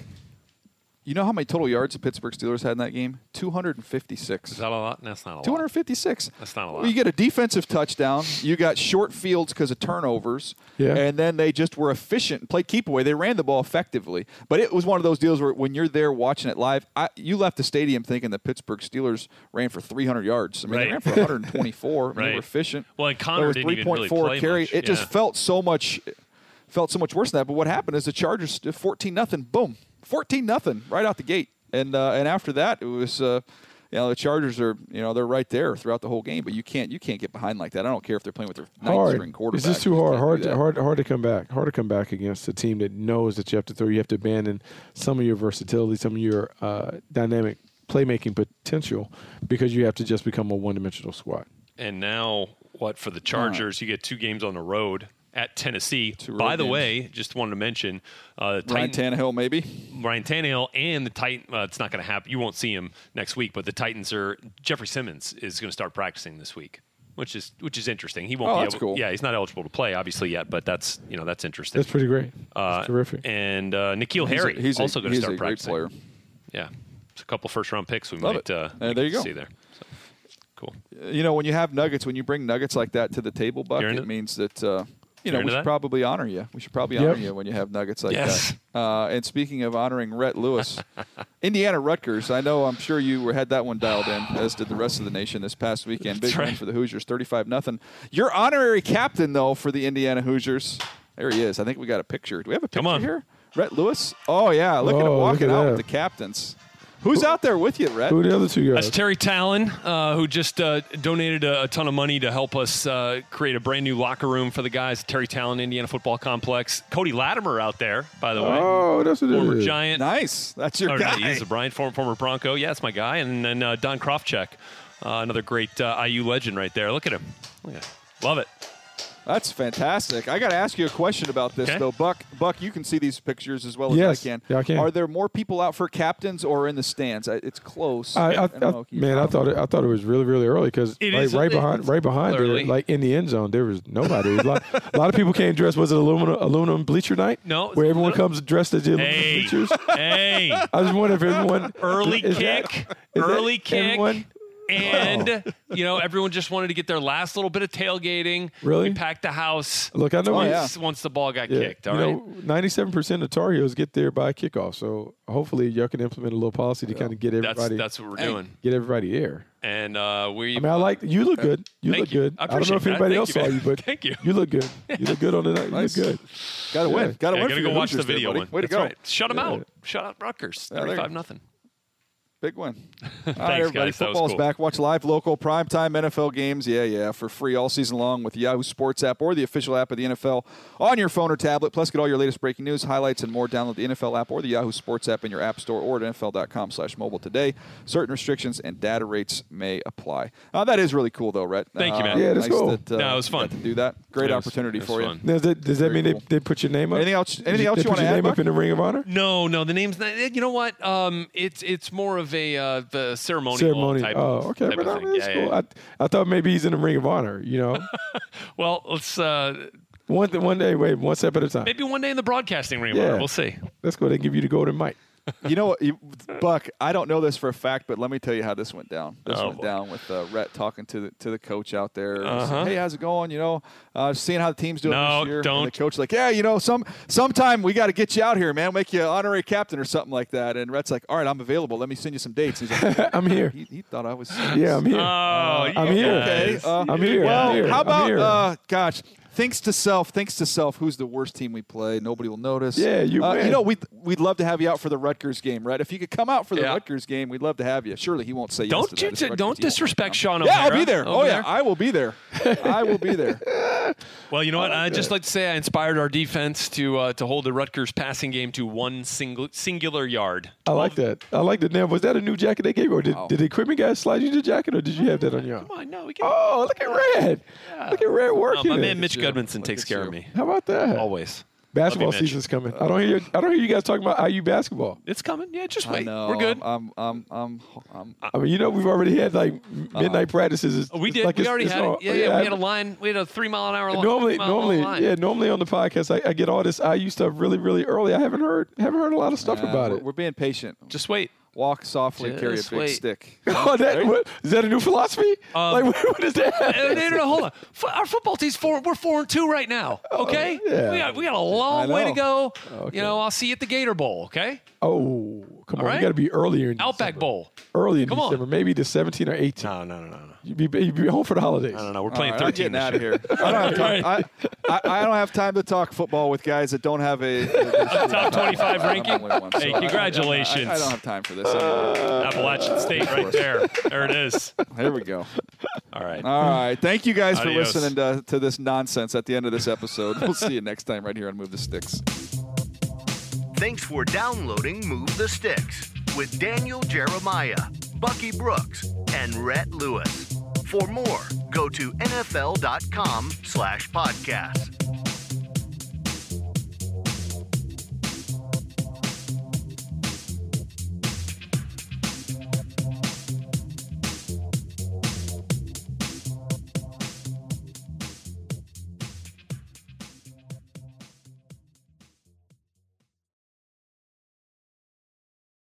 Speaker 2: you know how many total yards the Pittsburgh Steelers had in that game? two hundred fifty-six.
Speaker 4: Is that a lot? That's not a lot.
Speaker 2: two hundred fifty-six.
Speaker 4: That's not a lot.
Speaker 2: Well, you get a defensive touchdown. You got short fields because of turnovers.
Speaker 3: Yeah.
Speaker 2: And then they just were efficient and played keep away. They ran the ball effectively. But it was one of those deals where when you're there watching it live, I, you left the stadium thinking the Pittsburgh Steelers ran for three hundred yards. I mean,
Speaker 4: Right.
Speaker 2: they ran for one hundred twenty-four.
Speaker 4: Right.
Speaker 2: They were efficient.
Speaker 4: Well, and Connor
Speaker 2: was
Speaker 4: didn't even really play
Speaker 2: carry.
Speaker 4: much.
Speaker 2: It just
Speaker 4: Yeah.
Speaker 2: felt so much felt so much worse than that. But what happened is the Chargers fourteen nothing, boom. fourteen nothing right out the gate. And uh, and after that, it was, uh, you know, the Chargers are, you know, they're right there throughout the whole game. But you can't you can't get behind like that. I don't care if they're playing with their ninth
Speaker 3: Hard.
Speaker 2: string quarterback.
Speaker 3: It's just too
Speaker 2: You
Speaker 3: hard.
Speaker 2: can't
Speaker 3: Hard,
Speaker 2: do
Speaker 3: to,
Speaker 2: that.
Speaker 3: hard, hard to come back. Hard to come back against a team that knows that you have to throw. You have to abandon some of your versatility, some of your uh, dynamic playmaking potential because you have to just become a one-dimensional squad.
Speaker 4: And now, what, for the Chargers, you get two games on the road at Tennessee.
Speaker 2: Two road
Speaker 4: By the
Speaker 2: games.
Speaker 4: way, just wanted to mention uh, the
Speaker 2: Ryan
Speaker 4: Titan-
Speaker 2: Tannehill, maybe.
Speaker 4: Ryan Tannehill and the Titans. Uh, it's not going to happen. You won't see him next week, but the Titans are. Jeffrey Simmons is going to start practicing this week, which is which is interesting. He won't
Speaker 2: Oh,
Speaker 4: be
Speaker 2: that's
Speaker 4: able.
Speaker 2: cool.
Speaker 4: Yeah, he's not eligible to play obviously yet, but that's you know that's interesting.
Speaker 3: That's pretty great.
Speaker 4: Uh,
Speaker 3: That's terrific.
Speaker 4: And uh, Nikhil
Speaker 2: He's a-
Speaker 4: Harry
Speaker 2: he's a-
Speaker 4: also going to
Speaker 2: he's
Speaker 4: start
Speaker 2: a great
Speaker 4: practicing.
Speaker 2: player.
Speaker 4: Yeah, it's a couple first round picks we
Speaker 2: Love
Speaker 4: might
Speaker 2: it.
Speaker 4: uh,
Speaker 2: Uh,
Speaker 4: we
Speaker 2: there you
Speaker 4: can
Speaker 2: go.
Speaker 4: see there. So, cool.
Speaker 2: You know, when you have nuggets, when you bring nuggets like that to the table, Buck,
Speaker 4: You're into
Speaker 2: it means that uh, you
Speaker 4: You're
Speaker 2: know we
Speaker 4: into
Speaker 2: should
Speaker 4: that?
Speaker 2: probably honor you. We should probably
Speaker 3: Yep.
Speaker 2: honor you when you have nuggets like
Speaker 4: Yes.
Speaker 2: that. Uh, and speaking of honoring Rhett Lewis, Indiana Rutgers. I know. I'm sure you were, had that one dialed in, as did the rest of the nation this past weekend. Big
Speaker 4: That's
Speaker 2: win
Speaker 4: right.
Speaker 2: for the Hoosiers, thirty-five nothing. Your honorary captain, though, for the Indiana Hoosiers. There he is. I think we got a picture. Do we have a picture
Speaker 4: Come on.
Speaker 2: here? Rhett Lewis. Oh yeah, look at him
Speaker 3: Oh, look
Speaker 2: walking
Speaker 3: at
Speaker 2: out
Speaker 3: that.
Speaker 2: with the captains. Who's out there with you, Rhett?
Speaker 3: Who are the other two guys?
Speaker 4: That's Terry Talon, uh, who just uh, donated a, a ton of money to help us uh, create a brand new locker room for the guys. Terry Talon, Indiana Football Complex. Cody Latimer out there, by the way.
Speaker 3: Oh, that's what it
Speaker 4: Former
Speaker 3: is.
Speaker 4: Giant.
Speaker 2: Nice. That's your
Speaker 4: Oh,
Speaker 2: guy.
Speaker 4: no, he's a Bryant, former, former Bronco. Yeah, that's my guy. And then uh, Don Krofchek, uh, another great uh, I U legend right there. Look at him. Look at him. Love it.
Speaker 2: That's fantastic. I got to ask you a question about this,
Speaker 4: Okay.
Speaker 2: though. Buck, Buck, you can see these pictures as well as
Speaker 3: Yes.
Speaker 2: I can.
Speaker 3: Yeah, I can.
Speaker 2: Are there more people out for captains or in the stands? I- It's close.
Speaker 3: I, I,
Speaker 2: don't know
Speaker 3: I,
Speaker 2: if you
Speaker 3: man, I thought it, I thought it was really, really early because
Speaker 4: It
Speaker 3: right,
Speaker 4: is-
Speaker 3: right
Speaker 4: it-
Speaker 3: behind,
Speaker 4: it's
Speaker 3: right behind
Speaker 4: early.
Speaker 3: there, like in the end zone, there was nobody. a, lot, a lot of people came dressed. Was it aluminum aluminum bleacher night?
Speaker 4: No, it's
Speaker 3: where everyone
Speaker 4: aluminum.
Speaker 3: comes dressed as the aluminum
Speaker 4: Hey,
Speaker 3: bleachers.
Speaker 4: hey.
Speaker 3: I was wondering if everyone
Speaker 4: Early
Speaker 3: is that-
Speaker 4: kick.
Speaker 3: is that
Speaker 4: Early kick.
Speaker 3: everyone?
Speaker 4: And, you know, everyone just wanted to get their last little bit of tailgating.
Speaker 3: Really?
Speaker 4: We packed the house.
Speaker 3: Look, I know
Speaker 4: once,
Speaker 3: we-
Speaker 4: once the ball got
Speaker 3: Yeah.
Speaker 4: kicked. All
Speaker 3: you
Speaker 4: right.
Speaker 3: know, ninety-seven percent of Tar Heels get there by kickoff. So hopefully y'all can implement a little policy to kind of get
Speaker 4: That's
Speaker 3: everybody.
Speaker 4: that's what we're doing.
Speaker 3: Get everybody there.
Speaker 4: And uh, we.
Speaker 3: I mean, I like you look good. You
Speaker 4: Thank
Speaker 3: look
Speaker 4: you.
Speaker 3: good.
Speaker 4: I
Speaker 3: I, don't know
Speaker 4: appreciate
Speaker 3: if anybody
Speaker 4: that.
Speaker 3: else
Speaker 4: Thank
Speaker 3: saw
Speaker 4: you,
Speaker 3: you, but
Speaker 4: Thank you.
Speaker 3: You look good. You look good on the night. You
Speaker 2: Nice.
Speaker 3: look good.
Speaker 2: Got to
Speaker 3: Yeah.
Speaker 2: win. Got to
Speaker 4: Yeah,
Speaker 2: win
Speaker 4: gotta
Speaker 2: for
Speaker 4: go
Speaker 2: your
Speaker 4: watch the
Speaker 2: Hoosiers there,
Speaker 4: video
Speaker 2: buddy.
Speaker 4: one.
Speaker 2: Way to
Speaker 4: That's
Speaker 2: go.
Speaker 4: right. Shut them
Speaker 2: Yeah.
Speaker 4: out. Shut out Rutgers.
Speaker 2: Yeah, there you
Speaker 4: thirty-five
Speaker 2: go.
Speaker 4: nothing.
Speaker 2: Big win. All
Speaker 4: Thanks,
Speaker 2: right, everybody.
Speaker 4: guys. That was
Speaker 2: Football's
Speaker 4: cool.
Speaker 2: back. Watch live, local, primetime N F L games. Yeah, yeah, for free all season long with the Yahoo Sports app or the official app of the N F L on your phone or tablet. Plus, get all your latest breaking news, highlights, and more. Download the N F L app or the Yahoo Sports app in your app store or at N F L dot com slash mobile today. Certain restrictions and data rates may apply. Uh, that is really cool, though, Rhett.
Speaker 4: Thank you,
Speaker 2: Uh,
Speaker 4: man.
Speaker 3: Yeah, that's
Speaker 2: nice
Speaker 3: cool.
Speaker 2: That, uh,
Speaker 4: No, it was
Speaker 2: you got
Speaker 4: fun.
Speaker 2: to do that. Great
Speaker 4: It was-
Speaker 2: opportunity
Speaker 4: it was
Speaker 2: for you.
Speaker 4: fun.
Speaker 3: Does that, does that
Speaker 2: Very
Speaker 3: mean
Speaker 2: cool.
Speaker 3: they, they put your name up?
Speaker 2: Anything else? Anything
Speaker 3: Did
Speaker 2: else
Speaker 3: they
Speaker 2: you
Speaker 3: put
Speaker 2: want to
Speaker 3: your
Speaker 2: add?
Speaker 3: name
Speaker 2: Buck?
Speaker 3: up in the Ring of Honor?
Speaker 4: No, no, the name's not. You know what? Um, it's it's more of a uh, the ceremonial
Speaker 3: Ceremony.
Speaker 4: type.
Speaker 3: Oh,
Speaker 4: of,
Speaker 3: okay.
Speaker 4: type
Speaker 3: But
Speaker 4: of
Speaker 3: I
Speaker 4: thing.
Speaker 3: mean, that's
Speaker 4: Yeah,
Speaker 3: cool.
Speaker 4: yeah,
Speaker 3: I, I thought maybe he's in the Ring of Honor. You know,
Speaker 4: yeah. Well, let's uh,
Speaker 3: one th- one day, wait, one step at a time.
Speaker 4: maybe one day in the broadcasting ring.
Speaker 3: Yeah.
Speaker 4: We'll see.
Speaker 3: Let's go. They give you the golden mic.
Speaker 2: You know what, you, Buck? I don't know this for a fact, but let me tell you how this went down. This
Speaker 4: Oh,
Speaker 2: went
Speaker 4: boy.
Speaker 2: down with uh, Rhett talking to the to the coach out there.
Speaker 4: Uh-huh.
Speaker 2: Hey, how's it going? You know, uh, seeing how the team's doing
Speaker 4: No,
Speaker 2: this year.
Speaker 4: don't.
Speaker 2: And the coach like, yeah, you know, some sometime we got to get you out here, man. Make you honorary captain or something like that. And Rhett's like, all right, I'm available. Let me send you some dates. He's like,
Speaker 3: I'm here.
Speaker 2: He, he thought I was.
Speaker 3: Yeah, I'm here.
Speaker 4: Oh,
Speaker 3: I'm
Speaker 4: you
Speaker 3: here.
Speaker 2: Okay.
Speaker 4: guys.
Speaker 2: Uh,
Speaker 3: I'm here.
Speaker 2: Well,
Speaker 3: I'm here.
Speaker 2: how
Speaker 3: I'm
Speaker 2: about
Speaker 3: here.
Speaker 2: uh, gosh? Thinks to self, thinks to self, who's the worst team we play? Nobody will notice.
Speaker 3: Yeah, you
Speaker 2: uh,
Speaker 3: win.
Speaker 2: You know, we'd, we'd love to have you out for the Rutgers game, right? If you could come out for the
Speaker 4: Yeah.
Speaker 2: Rutgers game, we'd love to have you. Surely he won't say yes
Speaker 4: Don't
Speaker 2: to that.
Speaker 4: you
Speaker 2: It's
Speaker 4: t-
Speaker 2: Rutgers.
Speaker 4: don't
Speaker 2: He won't
Speaker 4: disrespect
Speaker 2: come.
Speaker 4: Sean
Speaker 2: Yeah, I'll
Speaker 4: O'Hara
Speaker 2: be there.
Speaker 4: over
Speaker 2: Oh, yeah,
Speaker 4: there.
Speaker 2: I will be there. I will be there.
Speaker 4: Well, you know what? I'd just like to say I inspired our defense to uh, to hold the Rutgers passing game to one single singular yard.
Speaker 3: I like that. I like that. Now, was that a new jacket they gave you, or did,
Speaker 2: Oh.
Speaker 3: did the equipment guys slide you the jacket, or did you have that on your own?
Speaker 4: Come on, no, we can.
Speaker 3: Oh, look at Red. Look at Red
Speaker 4: Oh,
Speaker 3: working.
Speaker 4: my
Speaker 3: it.
Speaker 4: man Mitch
Speaker 2: you.
Speaker 4: Gudmundsson
Speaker 2: Look
Speaker 4: takes
Speaker 2: at
Speaker 4: care
Speaker 2: you.
Speaker 4: of me.
Speaker 3: How about that?
Speaker 4: Always.
Speaker 3: Basketball
Speaker 4: Love you, Mitch.
Speaker 3: season's coming. I don't hear. You, I don't hear you guys talking about I U basketball.
Speaker 4: It's coming. Yeah, just
Speaker 2: I
Speaker 4: wait.
Speaker 2: know.
Speaker 4: We're good.
Speaker 2: I'm, I'm, I'm, I'm,
Speaker 3: I mean, you know, we've already had like midnight practices. It's,
Speaker 4: Oh, we
Speaker 3: it's
Speaker 4: did.
Speaker 3: Like
Speaker 4: we
Speaker 3: it's-
Speaker 4: already
Speaker 3: it's
Speaker 4: had
Speaker 3: all-
Speaker 4: it. Yeah,
Speaker 3: oh,
Speaker 4: yeah.
Speaker 3: I-
Speaker 4: We had a line. We had a three mile an hour line.
Speaker 3: Normally,
Speaker 4: mile an hour
Speaker 3: normally,
Speaker 4: line.
Speaker 3: yeah, normally on the podcast, I, I get all this I U stuff really, really early. I haven't heard, haven't heard a lot of stuff
Speaker 2: uh,
Speaker 3: about
Speaker 2: we're,
Speaker 3: it.
Speaker 2: We're being patient.
Speaker 4: Just wait.
Speaker 2: Walk softly, carry a
Speaker 4: Just
Speaker 2: big
Speaker 4: wait.
Speaker 2: stick.
Speaker 3: Oh, that, what, is that a new philosophy?
Speaker 4: Um,
Speaker 3: like, what, what is that?
Speaker 4: Uh, no, no, no, hold on. F- Our football team's four. We're four and two right now. Okay.
Speaker 3: Oh, yeah.
Speaker 4: We got we got a long
Speaker 2: I
Speaker 4: way to
Speaker 2: know.
Speaker 4: go.
Speaker 3: Okay.
Speaker 4: You know, I'll see you at the Gator Bowl. Okay.
Speaker 3: Oh, come on,
Speaker 4: right.
Speaker 3: you got to be earlier in
Speaker 4: Outback
Speaker 3: December.
Speaker 4: Bowl.
Speaker 3: Early in
Speaker 4: Come on.
Speaker 3: December, maybe the seventeenth or eighteenth.
Speaker 4: No, no, no, no, no.
Speaker 3: You be you be home for the holidays.
Speaker 4: I don't know. We're
Speaker 2: All
Speaker 4: playing
Speaker 2: right, I'm
Speaker 4: thirteen.
Speaker 2: getting out
Speaker 4: this
Speaker 2: of
Speaker 4: year.
Speaker 2: here. I don't have time. I, I, I don't have time to talk football with guys that don't have a, a,
Speaker 4: A top twenty-five ranking?
Speaker 2: I'm only one,
Speaker 4: Hey,
Speaker 2: so I-
Speaker 4: congratulations.
Speaker 2: I, I, I don't have time for this. anymore.
Speaker 4: Appalachian State, right there. There it is.
Speaker 2: Here we go.
Speaker 4: All right.
Speaker 2: All right. Thank you guys
Speaker 4: Adios.
Speaker 2: for listening to, to this nonsense at the end of this episode. We'll see you next time right here on Move the Sticks.
Speaker 1: Thanks for downloading Move the Sticks with Daniel Jeremiah, Bucky Brooks, and Rhett Lewis. For more, go to N F L dot com slash podcasts.